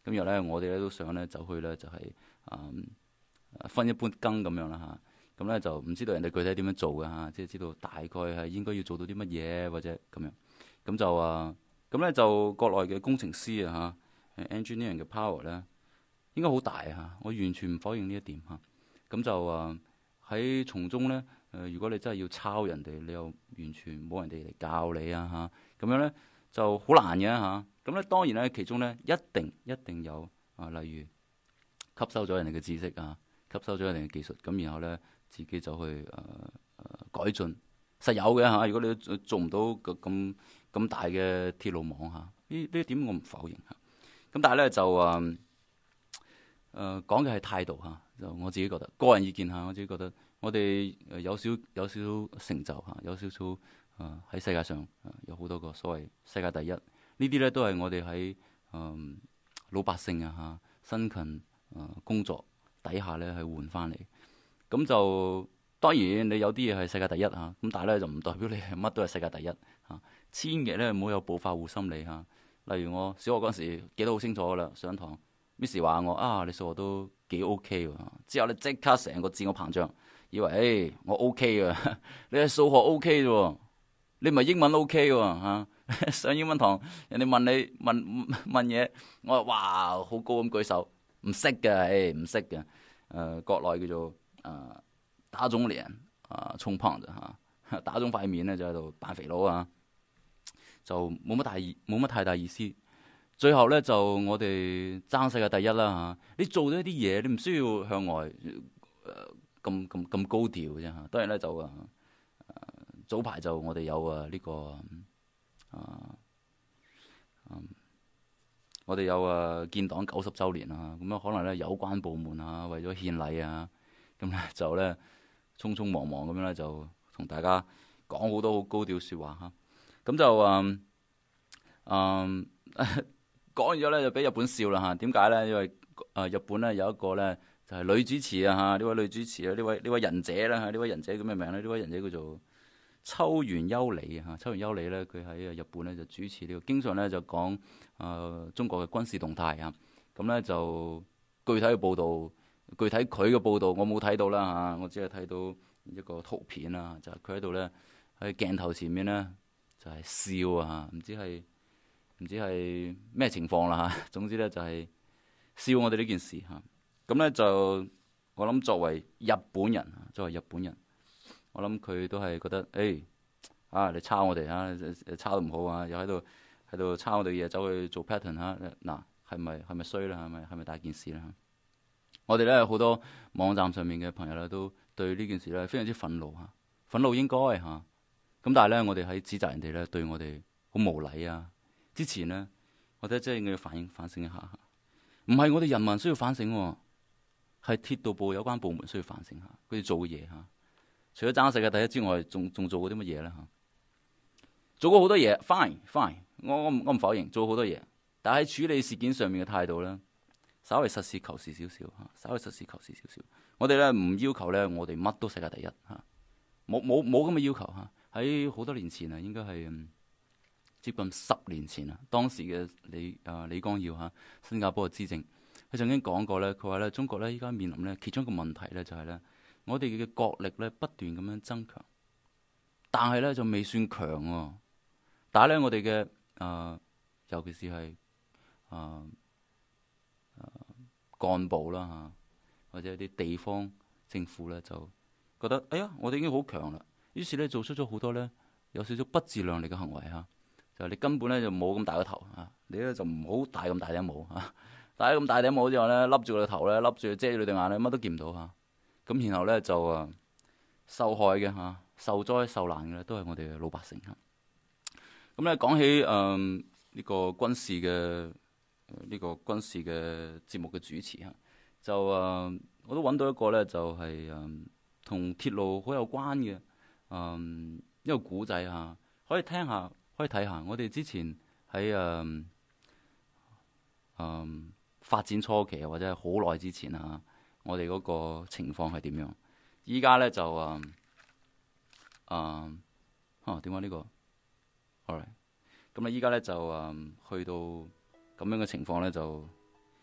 咁然後咧，我哋咧都想咧走去咧就係、是、嗯分一杯羹咁樣啦嚇。咁咧就唔知道人哋具體點樣做嘅嚇，即係知道大概係應該要做到啲乜嘢或者咁樣。咁就啊，咁咧就國內嘅工程師啊嚇 ，engineering 嘅 power 咧應該好大嚇，我完全唔否認呢一點嚇。咁就啊喺從中咧。誒、呃，如果你真係要抄人哋，你又完全冇人哋嚟教你啊嚇，咁樣咧就好難嘅嚇。咁、啊、咧當然咧，其中咧一定一定有啊，例如吸收咗人哋嘅知識啊，吸收咗人哋嘅技術，咁然後咧自己就去誒誒、呃、改進，實有嘅嚇、啊。如果你做唔到咁咁大嘅鐵路網嚇，呢呢一點我唔否認嚇。咁、啊、但係咧就誒誒講嘅係態度嚇、啊，就我自己覺得個人意見嚇，我自己覺得。我哋有少有少少成就嚇，有少少誒喺世界上有好多個所謂世界第一，呢啲咧都係我哋喺誒老百姓啊嚇辛勤誒、呃、工作底下咧係換翻嚟。咁就當然你有啲嘢係世界第一嚇，咁但係咧就唔代表你係乜都係世界第一嚇。千祈咧唔好有暴發戶心理嚇。例如我小學嗰陣時記得好清楚噶啦，上堂 Miss 話我啊，你數學都幾 OK 喎，之後咧即刻成個自我膨脹。以為誒、欸、我 OK 㗎，你係數學 OK 啫，你唔係英文 OK 喎嚇、啊。上英文堂，人哋問你問問嘢，我話哇好高咁舉手，唔識嘅，誒唔識嘅。誒、呃、國內叫做誒、呃、打腫臉啊充胖子嚇，打腫塊面咧就喺度扮肥佬啊，就冇乜大冇乜太大意思。最後咧就我哋爭世界第一啦嚇、啊。你做咗一啲嘢，你唔需要向外誒。呃咁咁咁高調嘅啫嚇，當然咧就啊、呃、早排就我哋有啊呢、這個啊、呃、我哋有啊建黨九十週年啊，咁樣可能咧有關部門啊為咗獻禮啊，咁咧就咧匆匆忙忙咁樣咧就同大家講好多好高調説話嚇，咁就啊啊講完咗咧就俾日本笑啦嚇，點解咧？因為啊日本咧有一個咧。就係女主持啊嚇，呢位女主持啊，呢位呢位仁姐啦嚇，呢位仁姐叫咩名咧？呢位仁姐叫做秋元優里啊嚇，秋元優里咧佢喺日本咧就主持呢個，經常咧就講誒、呃、中國嘅軍事動態啊，咁咧就具體嘅報導，具體佢嘅報導我冇睇到啦嚇，我只係睇到一個圖片啦，就係佢喺度咧喺鏡頭前面咧就係笑啊，唔知係唔知係咩情況啦嚇，總之咧就係笑我哋呢件事嚇。咁咧就我諗作為日本人，作為日本人，我諗佢都係覺得，誒、欸、啊你抄我哋啊，抄得唔好啊，又喺度喺度抄我哋嘢，走去做 pattern 嚇、啊，嗱係咪係咪衰啦？係咪係咪大件事啦？我哋咧好多網站上面嘅朋友咧都對呢件事咧非常之憤怒嚇，憤怒應該嚇，咁、啊、但係咧我哋喺指責人哋咧對我哋好無禮啊！之前咧我覺得真係應該反映反省一下，唔係我哋人民需要反省喎。係鐵道部有關部門需要反省下，佢哋做嘅嘢嚇。除咗爭世界第一之外，仲仲做過啲乜嘢咧嚇？做過好多嘢 ，fine fine，我我唔我唔否認做好多嘢，但係喺處理事件上面嘅態度咧，稍微實事求是少少嚇，稍微實事求是少少。我哋咧唔要求咧，我哋乜都世界第一嚇，冇冇冇咁嘅要求嚇。喺好多年前啊，應該係、嗯、接近十年前啊，當時嘅李啊、呃、李光耀嚇，新加坡嘅資政。佢曾經講過咧，佢話咧中國咧依家面臨咧其中一個問題咧就係咧，我哋嘅國力咧不斷咁樣增強，但係咧就未算強喎、哦。但係咧我哋嘅誒，尤其是係誒誒幹部啦嚇，或者啲地方政府咧就覺得，哎呀，我哋已經好強啦，於是咧做出咗好多咧有少少不自量力嘅行為嚇，就係你根本咧就冇咁大個頭嚇，你咧就唔好戴咁大頂帽嚇。戴咁大頂帽之後咧，笠住個頭咧，笠住遮住你對眼咧，乜都見唔到嚇。咁然後咧就啊，受害嘅嚇，受災受難嘅都係我哋嘅老百姓嚇。咁咧講起誒呢、呃這個軍事嘅呢、呃這個軍事嘅節目嘅主持嚇，就誒、呃、我都揾到一個咧，就係誒同鐵路好有關嘅誒、呃、一個古仔嚇，可以聽下，可以睇下。我哋之前喺誒誒。呃呃發展初期或者係好耐之前啊，我哋嗰個情況係點樣？依家咧就誒誒，嚇點解呢個？好啦，咁咧依家咧就誒、嗯、去到咁樣嘅情況咧，就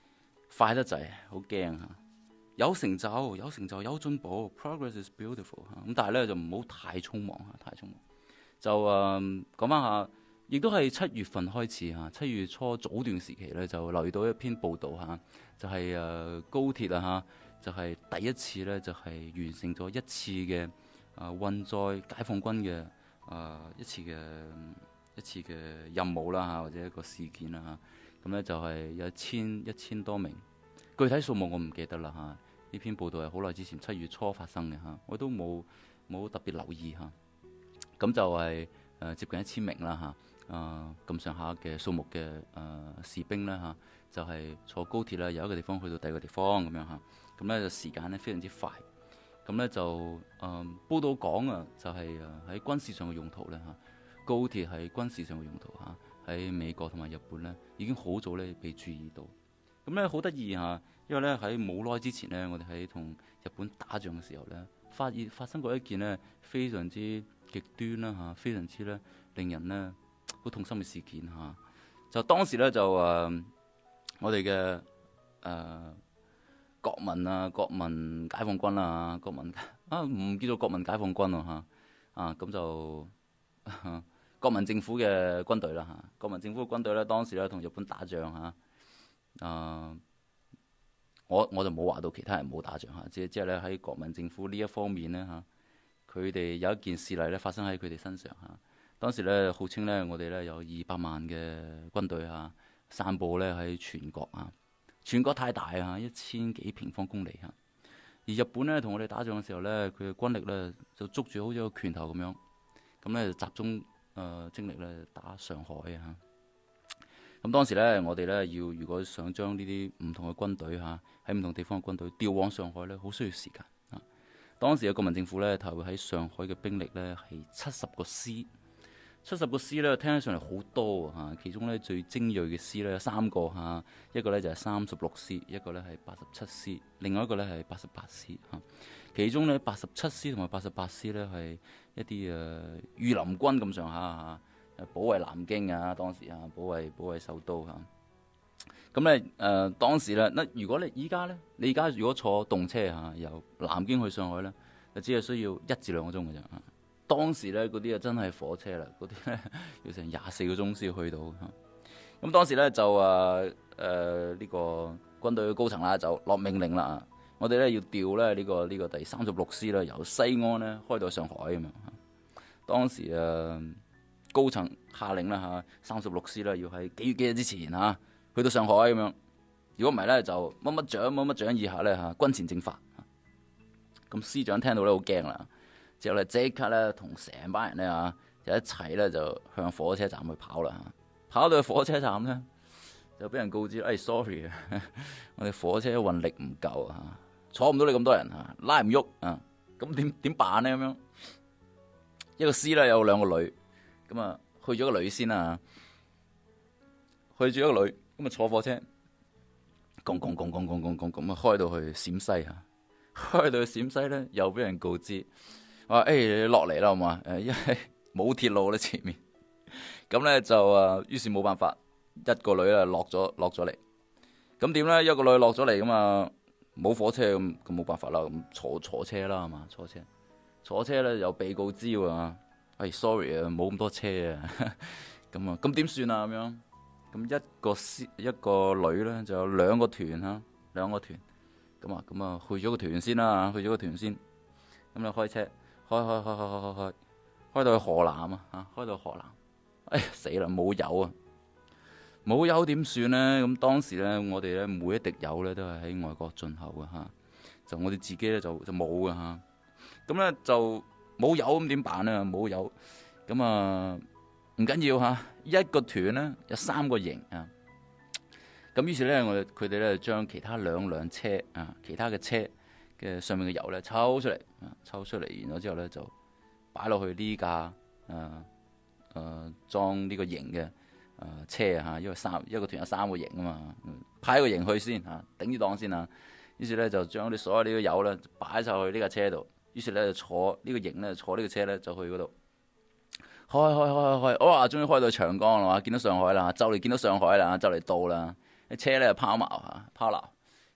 快得滯，好驚嚇。有成就，有成就，有進步 ，progress is beautiful 嚇。咁但係咧就唔好太匆忙嚇，太匆忙。就誒講翻下，亦都係七月份開始嚇，七月初早段時期咧就留意到一篇報導嚇，就係、是、誒高鐵啊嚇，就係、是、第一次咧就係、是、完成咗一次嘅誒運載解放軍嘅誒、呃、一次嘅一次嘅任務啦嚇，或者一個事件啦嚇。咁咧就係有一千一千多名，具體數目我唔記得啦嚇。呢篇報道係好耐之前七月初發生嘅嚇，我都冇冇特別留意嚇。咁就係、是、誒、呃、接近一千名啦嚇，誒咁上下嘅數目嘅誒、呃、士兵咧嚇，就係、是、坐高鐵啦，由一個地方去到第二個地方咁樣嚇。咁咧就時間咧非常之快。咁咧就誒、呃、報道講啊，就係誒喺軍事上嘅用途咧嚇，高鐵係軍事上嘅用途嚇，喺美國同埋日本咧已經好早咧被注意到。咁咧好得意嚇。因為咧喺冇耐之前咧，我哋喺同日本打仗嘅時候咧，發現發生過一件咧非常之極端啦嚇，非常之咧令人咧好痛心嘅事件嚇。就當時咧就誒、呃、我哋嘅誒國民啊，國民解放軍啦，國民啊唔叫做國民解放軍喎嚇啊，咁就呵國民政府嘅軍隊啦嚇，國民政府嘅軍隊咧當時咧同日本打仗嚇啊。我我就冇話到其他人冇打仗嚇，即係即係咧喺國民政府呢一方面咧嚇，佢哋有一件事例咧發生喺佢哋身上嚇。當時咧號稱咧我哋咧有二百萬嘅軍隊嚇，散佈咧喺全國啊，全國太大啊，一千幾平方公里嚇。而日本咧同我哋打仗嘅時候咧，佢嘅軍力咧就捉住好似個拳頭咁樣，咁咧就集中誒、呃、精力咧打上海啊。咁當時咧，我哋咧要如果想將呢啲唔同嘅軍隊嚇喺唔同地方嘅軍隊調往上海咧，好需要時間啊。當時嘅國民政府咧投入喺上海嘅兵力咧係七十個師，七十個師咧聽起上嚟好多嚇。其中咧最精鋭嘅師咧有三個嚇，一個咧就係三十六師，一個咧係八十七師，另外一個咧係八十八師嚇。其中咧八十七師同埋八十八師咧係一啲誒御林軍咁上下嚇。保衛南京啊，當時啊，保衛保衛首都嚇。咁咧誒，當時咧，嗱，如果你依家咧，你而家如果坐動車嚇、啊，由南京去上海咧，就只係需要一至兩個鐘嘅啫。當時咧嗰啲啊真係火車啦，嗰啲咧要成廿四個鐘先去到嚇。咁、啊、當時咧就誒誒呢個軍隊嘅高層啦，就落命令啦，我哋咧要調咧呢、呢個呢、呢個第三十六師啦，由西安咧開到上海咁樣嚇。當時誒。啊高層下令啦嚇，三十六師啦要喺幾月幾日之前嚇去到上海咁樣。如果唔係咧，就乜乜獎乜乜獎以下咧嚇，軍前正法。咁師長聽到咧好驚啦，之後咧即刻咧同成班人咧嚇就一齊咧就向火車站去跑啦嚇。跑到去火車站咧就俾人告知，誒、哎、sorry 啊，我哋火車運力唔夠啊，坐唔到你咁多人嚇，拉唔喐啊，咁點點辦咧咁樣？一個師咧有兩個女。咁啊，去咗個女先啊，去咗一個女，咁啊坐火車，拱拱拱拱拱拱拱咁啊，開到去陝西啊，開到去陝西咧，又俾人告知，話誒你落嚟啦，好嘛？誒，因為冇鐵路咧前面，咁咧就啊，於是冇辦法，一個女啊落咗落咗嚟，咁點咧？一個女落咗嚟咁啊，冇火車咁，咁冇辦法啦，咁坐坐車啦，係嘛？坐車，坐車咧又被告知喎。哎，sorry 啊，冇咁多車啊，咁啊，咁點算啊？咁樣，咁一個師一個女咧，就有兩個團嚇，兩個團，咁啊，咁啊，去咗個團先啦，去咗個團先，咁就開車，開開開開開開開，開到去河南啊，嚇，開到河南，哎死啦，冇油啊，冇油點算咧？咁當時咧，我哋咧每一滴油咧都係喺外國進口嘅嚇，就我哋自己咧就就冇嘅嚇，咁咧就。冇油咁點辦咧？冇油咁啊，唔緊要嚇。一個團咧有三個營啊。咁於是咧，我哋佢哋咧將其他兩輛車啊，其他嘅車嘅上面嘅油咧抽出嚟啊，抽出嚟，然後之後咧就擺落去呢架誒誒裝呢個營嘅誒車啊嚇。因為三一個團有三個營啊嘛，派一個營去先嚇，頂住檔先啊。於是咧就將啲所有呢個油咧擺晒去呢架車度。於是咧就坐呢個營咧，坐呢個車咧就去嗰度開開開開開，哇！終於開到長江啦嘛，見到上海啦，就嚟見到上海啦，就嚟到啦。啲車咧拋錨嚇，拋錨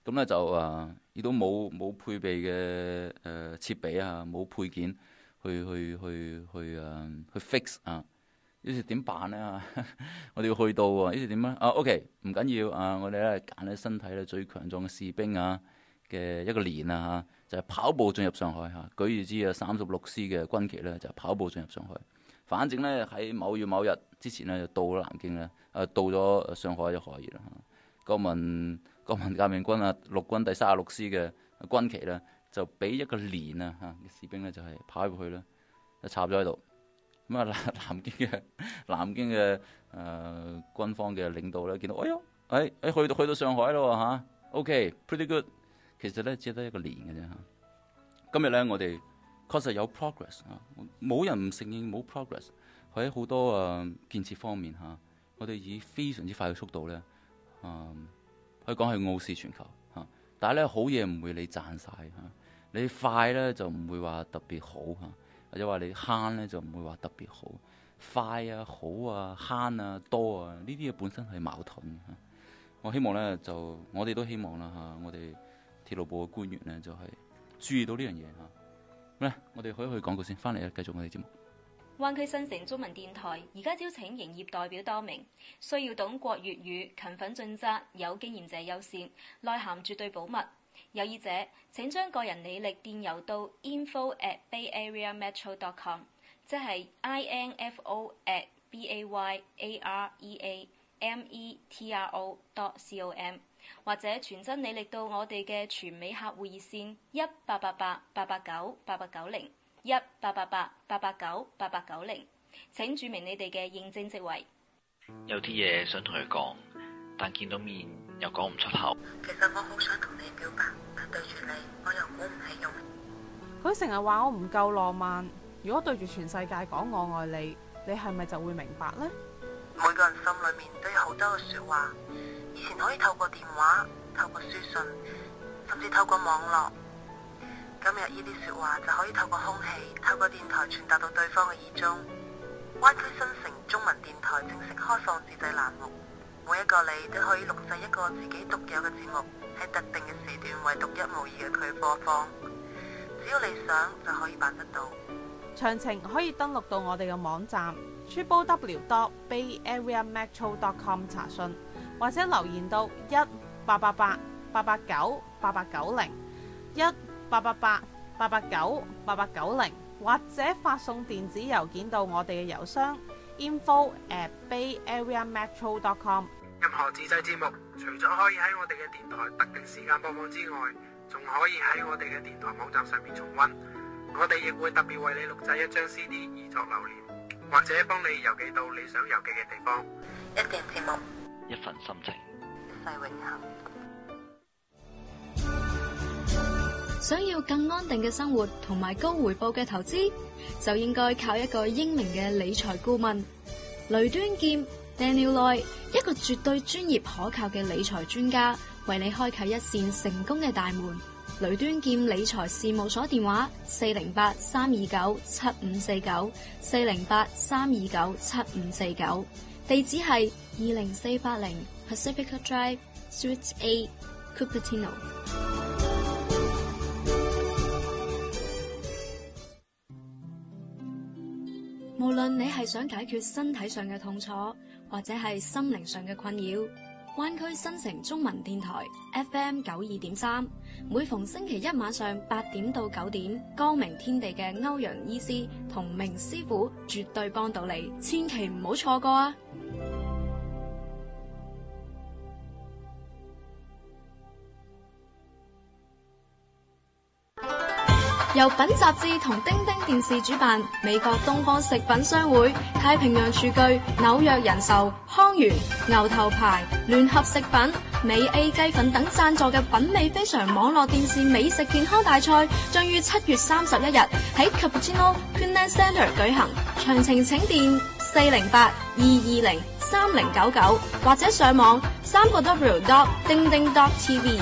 咁咧就誒亦都冇冇配備嘅誒、呃、設備啊，冇配件去去去去誒、呃、去 fix 啊。於是點辦咧？我哋要去到喎，於是點咧？啊 OK 唔緊要啊，我哋咧揀啲身體咧最強壯嘅士兵啊嘅一個連啊嚇，就係、是、跑步進入上海嚇。舉而知啊，三十六師嘅軍旗咧就係、跑步進入上海。反正咧喺某月某日之前咧就到咗南京咧，誒到咗上海就可以啦。國民國民革命軍啊，陸軍第三十六師嘅軍旗咧就俾一個連啊嚇嘅士兵咧就係、是、跑入去咧，就插咗喺度。咁啊，南南京嘅南京嘅誒、呃、軍方嘅領導咧，見到哎喲，誒誒去到去到上海咯嚇、啊、，OK，pretty good。其實咧只係得一個連嘅啫嚇。今日咧我哋確實有 progress 啊，冇人唔承認冇 progress。喺好多誒、呃、建設方面嚇、啊，我哋以非常之快嘅速度咧，啊可以講係傲視全球嚇、啊。但係咧好嘢唔會你賺晒嚇、啊，你快咧就唔會話特別好嚇。啊或者話你慳咧就唔會話特別好，快啊好啊慳啊多啊呢啲嘢本身係矛盾嘅。我希望咧就我哋都希望啦嚇，我哋鐵路部嘅官員咧就係、是、注意到呢樣嘢嚇。咁咧我哋可以去廣告先，翻嚟咧繼續我哋節目。 灣區新城中文電台而家招請營業代表多名，需要懂國粵語、勤奮盡責、有經驗者優先，內涵絕對保密。有意者請將個人履歷電郵到 info at bayareametro dot com， 即係 info at bayareametro dot com， 或者傳真履歷到我哋嘅全美客戶熱線一八八八八八九八八九零一八八八八八九八八九零，請註明你哋嘅認證職位。 有啲嘢想同佢講，但見到面又講唔出口。 其實我好想同你表白，但對住你我又鼓唔起勇。 佢成日話我唔夠浪漫，如果對住全世界講我愛你，你係咪就會明白呢？ 每個人心裏面都有好多嘅說話，以前可以透過電話、透過書信，甚至透過網絡。今日呢啲說話就可以透過空氣、透過電台傳達到對方嘅耳中。灣區新城中文電台正式開放自製欄目，每一個你都可以錄製一個自己獨有嘅節目，喺特定嘅時段為獨一無二嘅佢播放。只要你想就可以辦得到。 詳情可以登錄到我哋嘅網站 triple w dot bayareametro dot com 查詢，或者留言到一八八八八八九八八九零一八八八八八九八八九零，或者發送電子郵件到我哋嘅郵箱 info at bayareametro dot com。 任何自製節目，除咗可以喺我哋嘅電台特定時間播放之外，仲可以喺我哋嘅電台網站上面重溫。我哋亦會特別為你錄製一張 C D 以作留念，或者幫你郵寄到你想郵寄嘅地方。 一段節目， 一份心情， 一世永恆。 想要更安定嘅生活同埋高回報嘅投資，就應該靠一個英明嘅理財顧問雷端劍 Daniel Loy， 一個絕對專業可靠嘅理財專家，為你開啟一扇成功嘅大門。雷端劍理財事務所電話：四零八三二九七五四九四零八三二九七五四九，地址係二零四八零 Pacifica Drive Suite A Cupertino。無論你係想解決身體上嘅痛楚，或者係心靈上嘅困擾，灣區新城中文電台 F M 九二點三，每逢星期一晚上八點到九點，光明天地嘅歐陽醫師同明師傅絕對幫到你，千祈唔好錯過啊！由品雜誌同丁丁電視主辦，美國東方食品商會、太平洋廚具、紐約人壽、康源、牛頭牌、聯合食品、美 A 雞粉等贊助嘅品味非常網絡電視美食健康大賽，將於七月三十一日喺 Cappuccino Queen's Center 舉行。詳情請電四零八二二零三零九九，或者上網三個 W dot 叮叮 dot T V。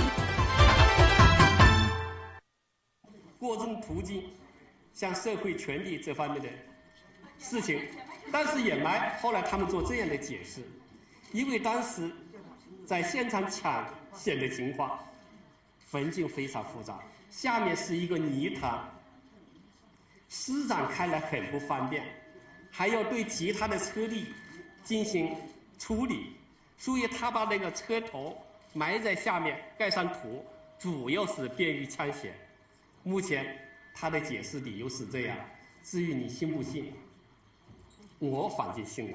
过正途径向社会权利这方面的事情，但是掩埋后来他们做这样的解释，因为当时在现场抢险的情况， 环境非常复杂，下面是一个泥潭，施展开来很不方便，还要对其他的车力进行处理，所以他把那个车头埋在下面，盖上土，主要是便于抢险。目前他的解释理由是这样，至于你信不信，我反正信了。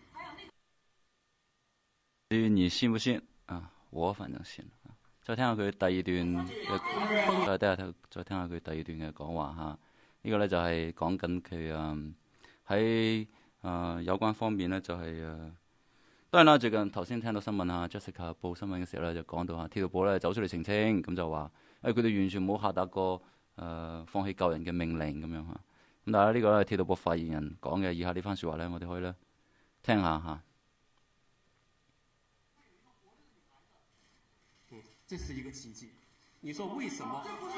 至於你信不信啊？我反正信啊！再聽下佢第二段嘅，再聽下再聽下佢第二段嘅講話嚇。呢、這個咧就係講緊佢誒喺誒有關方面咧就係、是、誒、呃。當然啦，最近頭先聽到新聞啊 ，Jessica 報新聞嘅時候咧就講到嚇，鐵道部咧走出嚟澄清，咁就話誒佢哋完全冇下達過誒、呃、放棄救人嘅命令咁樣嚇。咁但係呢個咧鐵道部發言人講嘅以下呢番説話咧，我哋可以咧聽下嚇。 这是一个奇迹，你说为什么？ 我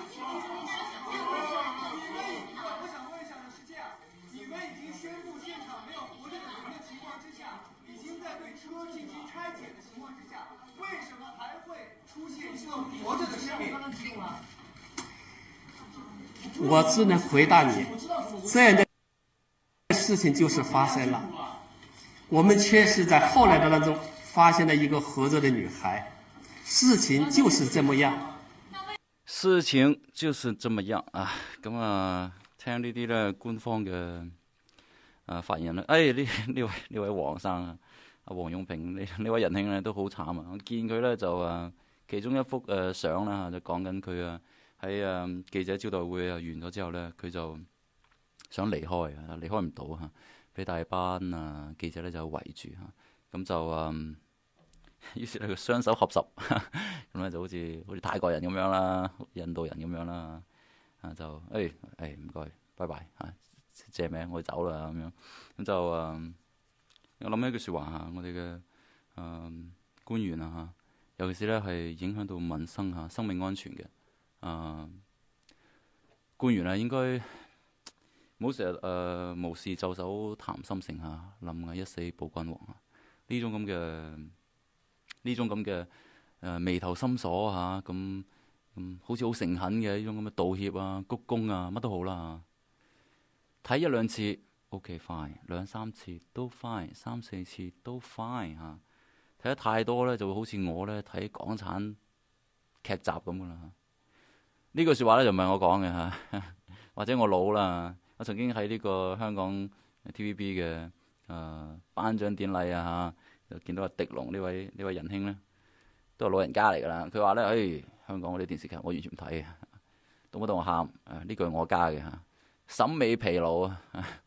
想问一下的是这样，你们已经宣布现场没有活着的人的情况之下，已经在对车进行拆解的情况之下，为什么还会出现一个活着的生命？ 我只能回答你，这样的事情就是发生了。我们确实在后来的当中发现了一个活着的女孩。事情就是這麼樣， 事情就是這麼樣啊！咁啊，聽呢啲咧官方嘅啊發言啦。誒呢呢位呢位黃生啊，阿黃勇平呢呢位仁兄咧都好慘啊！我見佢咧就啊，其中一幅誒、呃、相啦嚇，就講緊佢啊喺誒記者招待會啊完咗之後咧，佢就想離開啊，離開唔到嚇，俾大班啊記者咧就圍住嚇，咁就啊。於是咧，佢雙手合十，咁咧就好似好似泰國人咁樣啦，印度人咁樣啦，啊就誒誒唔該，拜拜嚇，借名我走啦咁樣，咁就誒、呃，我諗起一句説話嚇，我哋嘅誒官員啊嚇，尤其是咧係影響到民生嚇、生命安全嘅，啊、呃、官員啊應該唔好成日誒無事就手談心聲嚇，臨危一死保君王啊，呢種咁嘅。呢種咁嘅誒眉頭深鎖嚇，咁咁好似好誠懇嘅呢種咁嘅道歉啊、鞠躬啊，乜都好啦。睇一兩次 OK fine， 兩三次都 fine， 三四次都 fine 嚇。睇得太多咧，就會好似我咧睇港產劇集咁噶啦。呢句説話咧就唔係我講嘅嚇，或者我老啦。我曾經喺呢個香港 T V B 嘅誒、呃、頒獎典禮啊嚇。就見到阿狄龍呢位呢位仁兄咧，都係老人家嚟㗎啦。佢話咧，誒、哎、香港嗰啲電視劇我完全唔睇嘅，動不動我喊。誒呢句係我加嘅嚇，審美疲勞啊！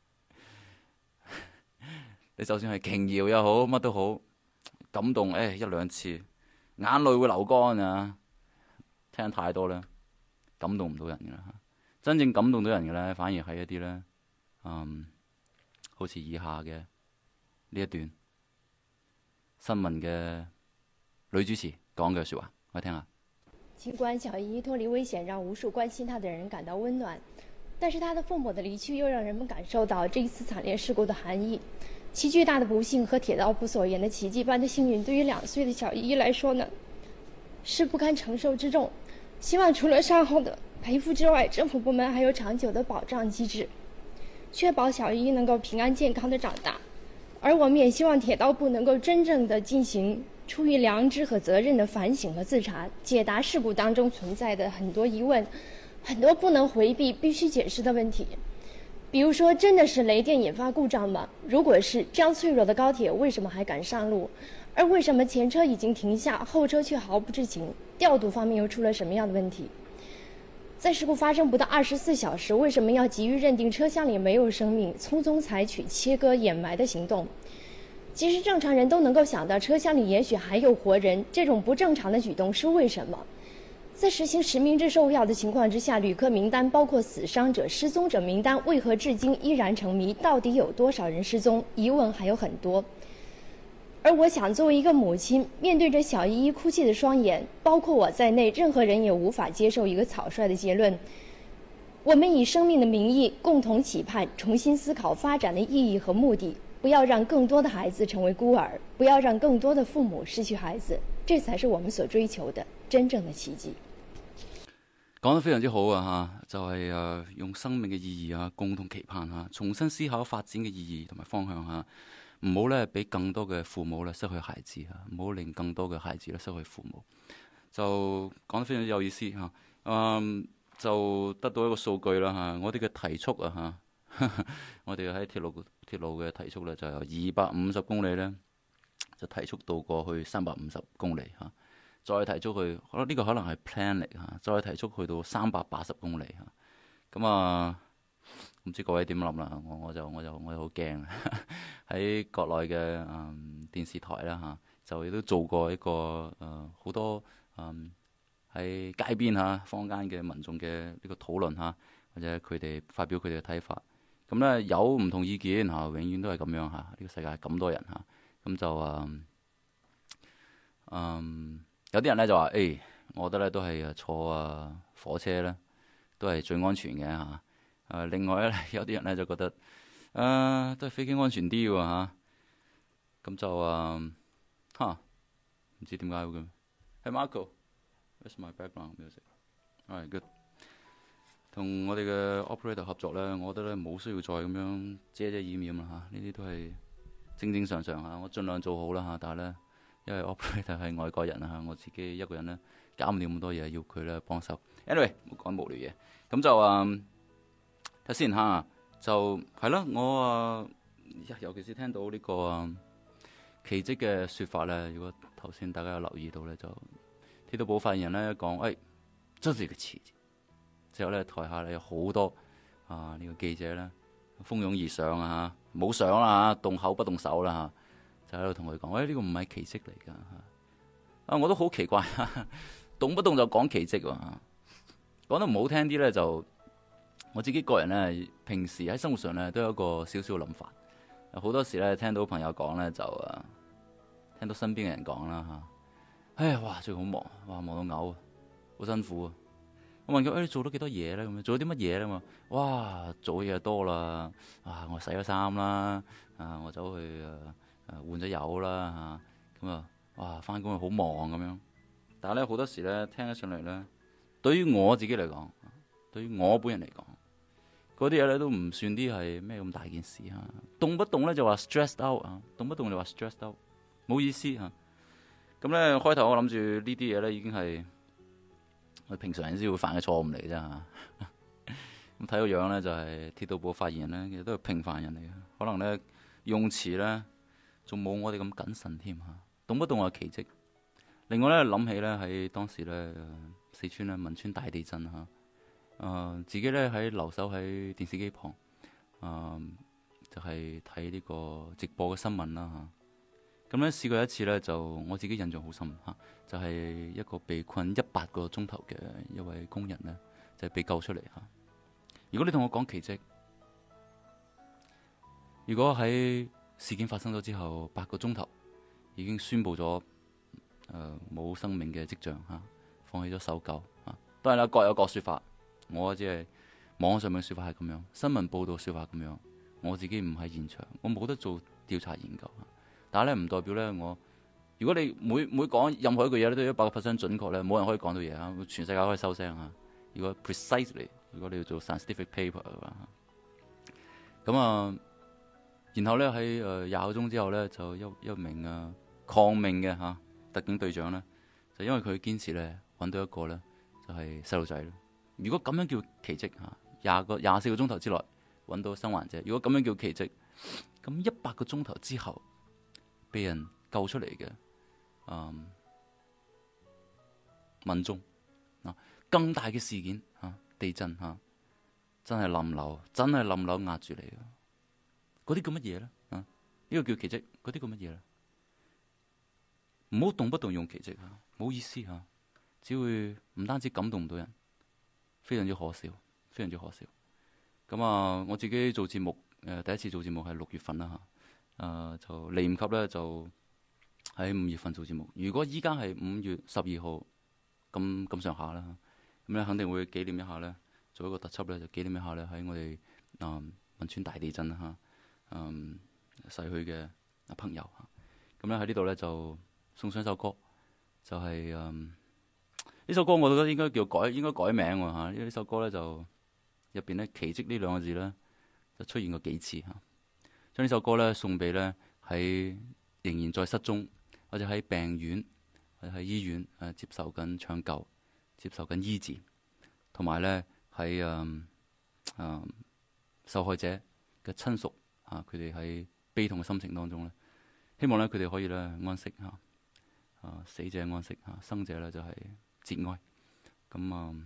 你就算係瓊瑤又好，乜都好，感動誒、哎、一兩次，眼淚會流乾啊！聽太多咧，感動唔到人㗎啦。真正感動到人嘅咧，反而係一啲咧，嗯，好似以下嘅呢一段。新聞嘅女主持講嘅説話，我聽下。 儘管小姨脫離危險，讓無數關心她的人感到溫暖，但是她的父母的離去又讓人們感受到這一次慘烈事故的含義。其巨大的不幸和鐵道部所言的奇蹟般的幸運，對於兩歲的小姨來說呢，是不堪承受之重。希望除了善後的賠付之外，政府部門還有長久的保障機制，確保小姨能夠平安健康的長大。而我們也希望鐵道部能夠真正的進行出於良知和責任的反省和自查，解答事故當中存在的很多疑問，很多不能回避、必須解釋的問題。比如說，真的是雷電引發故障嗎？如果是，這樣脆弱的高鐵為什麼還敢上路？而為什麼前車已經停下，後車卻毫不知情？調度方面又出了什麼樣的問題？在事故發生不到二十四小時，為什麼要急於認定車廂裡沒有生命，匆匆採取切割掩埋的行動？其實正常人都能夠想到車廂裡也許還有活人，這種不正常的舉動是為什麼？在實行實名制售票的情況之下，旅客名單包括死傷者、失蹤者名單為何至今依然成謎？到底有多少人失蹤？疑問還有很多。而我想作為一個母親，面對着小依依哭泣的雙眼，包括我在內，任何人也無法接受一個草率的結論。我們以生命的名義共同期盼，重新思考發展的意義和目的，不要讓更多的孩子成為孤兒，不要讓更多的父母失去孩子，這才是我們所追求的真正的奇蹟。 講得非常之好啊！嚇，就係、是、誒、呃、用生命嘅意義啊，共同期盼嚇、啊，重新思考發展嘅意義同埋方向嚇，唔好咧俾更多嘅父母咧失去孩子嚇，唔好令更多嘅孩子咧失去父母。就講得非常之有意思嚇，嗯、啊，就得到一個數據啦嚇、啊，我哋嘅提速啊嚇，我哋喺鐵路鐵路嘅提速咧就由二百五十公里咧就提速到過去三百五十公里嚇。啊再提速去，我覺得呢個可能係 plan 嚟嚇。再提速去到三百八十公里嚇，咁啊唔知各位點諗啦？我我就我就我就好驚喺國內嘅誒、嗯、電視台啦嚇，就亦都做過一個誒好、呃、多誒喺、嗯、街邊嚇坊間嘅民眾嘅呢個討論嚇，或者佢哋發表佢哋嘅睇法。咁咧有唔同意見嚇，永遠都係咁樣嚇。呢、這個世界咁多人嚇，咁就誒嗯。嗯有啲人咧就話，誒、欸，我覺得咧都係誒坐啊火車咧，都係最安全嘅嚇。誒、啊，另外咧有啲人咧就覺得，誒、啊，都係飛機安全啲喎嚇。咁、啊、就誒，嚇、啊，唔知點解會咁。Hey Marco，where's my background music？Alright good。同我哋嘅 operator 合作咧，我覺得咧冇需要再咁樣遮遮掩掩啦嚇。呢啲都係正正常常嚇，我盡量做好啦嚇，但係咧。因為 operator 係外國人啊，我自己一個人咧搞唔掂咁多嘢，要佢咧幫手。Anyway，唔好講無聊嘢，咁就啊睇先嚇，就係咯，我啊尤其是聽到呢、這個啊奇蹟嘅説法咧，如果頭先大家有留意到咧，就鐵道部發言人咧講，誒真係個奇蹟。之後咧台下咧有好多啊呢、這個記者咧蜂擁而上啊嚇，冇上啦嚇，動口不動手啦嚇。就喺度同佢講，喂、哎，呢、這個唔係奇蹟嚟㗎啊！我都好奇怪，呵呵動不動就講奇蹟喎。講得唔好聽啲咧，就我自己個人咧，平時喺生活上咧都有一個少少諗法。好多時咧聽到朋友講咧，就啊聽到身邊嘅人講啦嚇。哎呀，哇，最近好忙，哇，忙到嘔啊，好辛苦啊！我問佢，誒、哎，你做咗幾多嘢咧？咁樣做咗啲乜嘢咧？嘛，哇，做嘢多啦，啊，我洗咗衫啦，啊，我走去啊。誒換咗油啦嚇，咁啊哇翻工好忙咁樣，但係咧好多時咧聽起上嚟咧，對於我自己嚟講，對於我本人嚟講，嗰啲嘢咧都唔算啲係咩咁大件事嚇，動不動咧就話 stressed out 啊，動不動就話 stressed out，冇意思嚇。咁咧開頭我諗住呢啲嘢咧已經係我平常人先會犯嘅錯誤嚟啫嚇。咁睇個樣咧就係鐵道部發言人咧，其實都係平凡人嚟嘅，可能咧用詞咧。仲冇我哋咁謹慎添嚇，動不動話奇蹟。另外咧諗起咧喺當時咧四川咧汶川大地震嚇，誒、呃、自己咧喺留守喺電視機旁，誒、呃、就係睇呢個直播嘅新聞啦嚇。咁咧試過一次咧，就我自己印象好深嚇，就係、是、一個被困一百個鐘頭嘅一位工人咧，就係、是、被救出嚟嚇。如果你同我講奇蹟，如果喺事件發生咗之後，八個鐘頭已經宣佈咗誒冇生命嘅跡象嚇、啊，放棄咗搜救嚇。當然啦，各有各説法。我只係網上面嘅説法係咁樣，新聞報道説法咁樣。我自己唔喺現場，我冇得做調查研究。啊、但係咧唔代表咧我，如果你每每講任何一句嘢咧都要一百個 percent 準確咧，冇人可以講到嘢啊！全世界可以收聲啊！如果 precisely， 如果你要做 scientific paper 嘅話，咁啊。然後咧喺誒廿個鐘之後咧，就一一名啊抗命嘅嚇、啊、特警隊長咧，就因為佢堅持咧揾到一個咧就係細路仔咯。如果咁樣叫奇蹟嚇，廿、啊、個廿四個鐘頭之內揾到生還者，如果咁樣叫奇蹟，咁一百個鐘頭之後被人救出嚟嘅嗯民眾啊，更大嘅事件嚇、啊、地震嚇、啊，真係冧樓，真係冧樓壓住你嘅。嗰啲叫乜嘢咧？啊，呢、這個叫奇蹟。嗰啲叫乜嘢咧？唔好動不動用奇蹟啊，冇意思啊，只會唔單止感動唔到人，非常之可笑，非常之可笑。咁啊，我自己做節目，誒、呃、第一次做節目係六月份啦嚇，誒、呃、就嚟唔及咧，就喺五月份做節目。如果依家係五月十二號咁咁上下啦，咁咧肯定會紀念一下咧，做一個特輯咧，就紀念一下咧喺我哋啊汶川大地震啦嚇。嗯，逝去嘅朋友嚇，咁咧喺呢度咧就送上一首歌，就係、是、嗯呢首歌我覺得應該叫改，應該改名喎嚇，因為呢首歌咧就入邊咧奇蹟呢兩個字咧就出現過幾次嚇。將呢首歌咧送俾咧喺仍然在失蹤或者喺病院或者喺醫院誒接受緊搶救、接受緊醫治，同埋咧喺誒誒受害者嘅親屬啊，佢哋喺悲痛嘅心情當中咧，希望咧佢哋可以咧安息嚇，啊死者安息嚇，生者咧就係節哀。咁啊，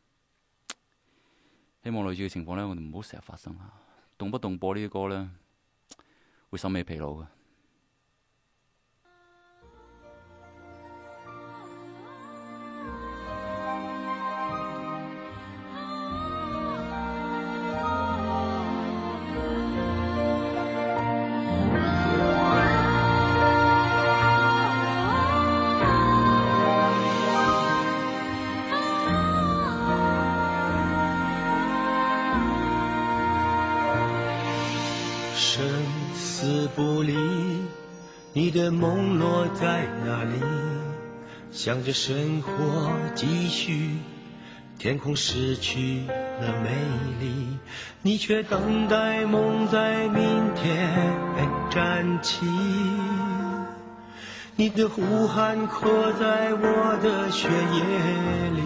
希望類似嘅情況咧，我哋唔好成日發生嚇，動不動播呢啲歌咧，會審美疲勞嘅。 生死不离，你的梦落在哪里？想着生活继续，天空失去了美丽，你却等待梦在明天站起。你的呼喊刻在我的血液里，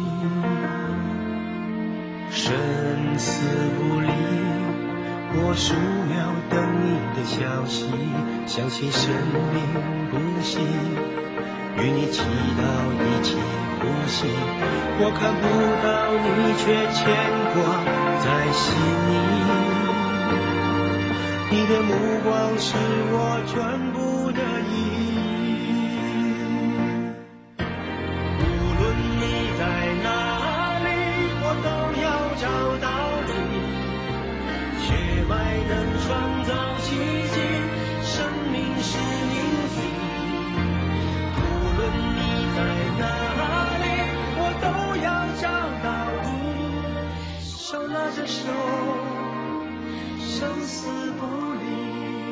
生死不离，我数秒等你的消息，相信生命不息，与你祈祷一起呼吸。我看不到你，却牵挂在心里，你的目光是我全部的意义。无论你在哪里，我都要找到你。血脉能创造奇迹，生命是印记。无论你在哪里，我都要找到你。手拉着手，生死不离。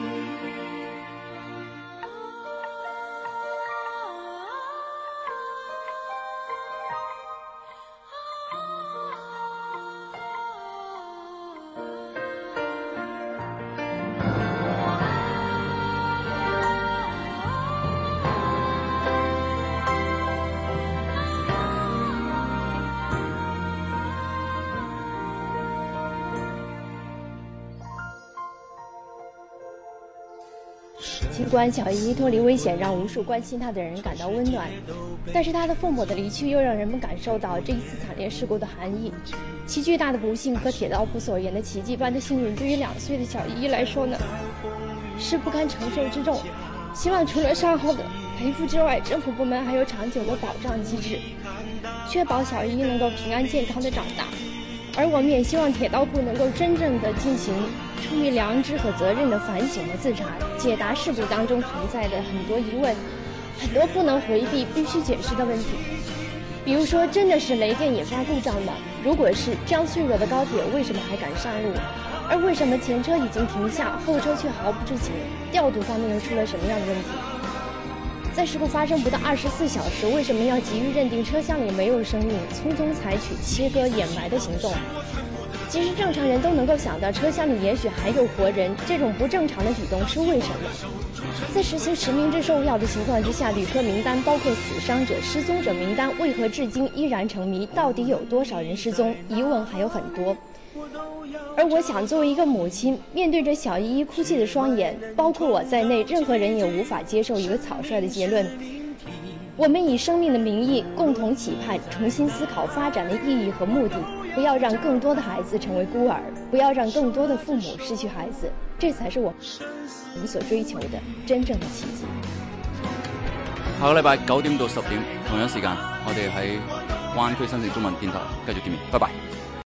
尽管小依依脱离危险让无数关心她的人感到温暖，但是她的父母的离去又让人们感受到这一次惨烈事故的含义。其巨大的不幸和铁道部所言的奇迹般的幸运，对于两岁的小依依来说呢，是不堪承受之重。希望除了伤后的赔付之外，政府部门还有长久的保障机制，确保小依依能够平安健康的长大。而我们也希望铁道部能够真正的进行出于良知和责任的反省和自查，解答事故当中存在的很多疑问，很多不能回避必须解释的问题。比如说，真的是雷电引发故障吗？如果是，这样脆弱的高铁为什么还敢上路？而为什么前车已经停下，后车却毫不知情？调度方面又出了什么样的问题？在事故发生不到二十四小时，为什么要急于认定车厢里没有生命，匆匆采取切割掩埋的行动？其实正常人都能够想到车厢里也许还有活人，这种不正常的举动是为什么？在实行实名制售票的情况之下，旅客名单包括死伤者、失踪者名单为何至今依然成谜？到底有多少人失踪？疑问还有很多。而我想作为一个母亲，面对着小依依哭泣的双眼，包括我在内，任何人也无法接受一个草率的结论。我们以生命的名义共同期盼重新思考发展的意义和目的，不要让更多的孩子成为孤儿，不要让更多的父母失去孩子，这才是我们所追求的真正的奇迹。 下個禮拜九點到十點同樣時間，我哋喺灣區新城中文電台繼續見面，拜拜。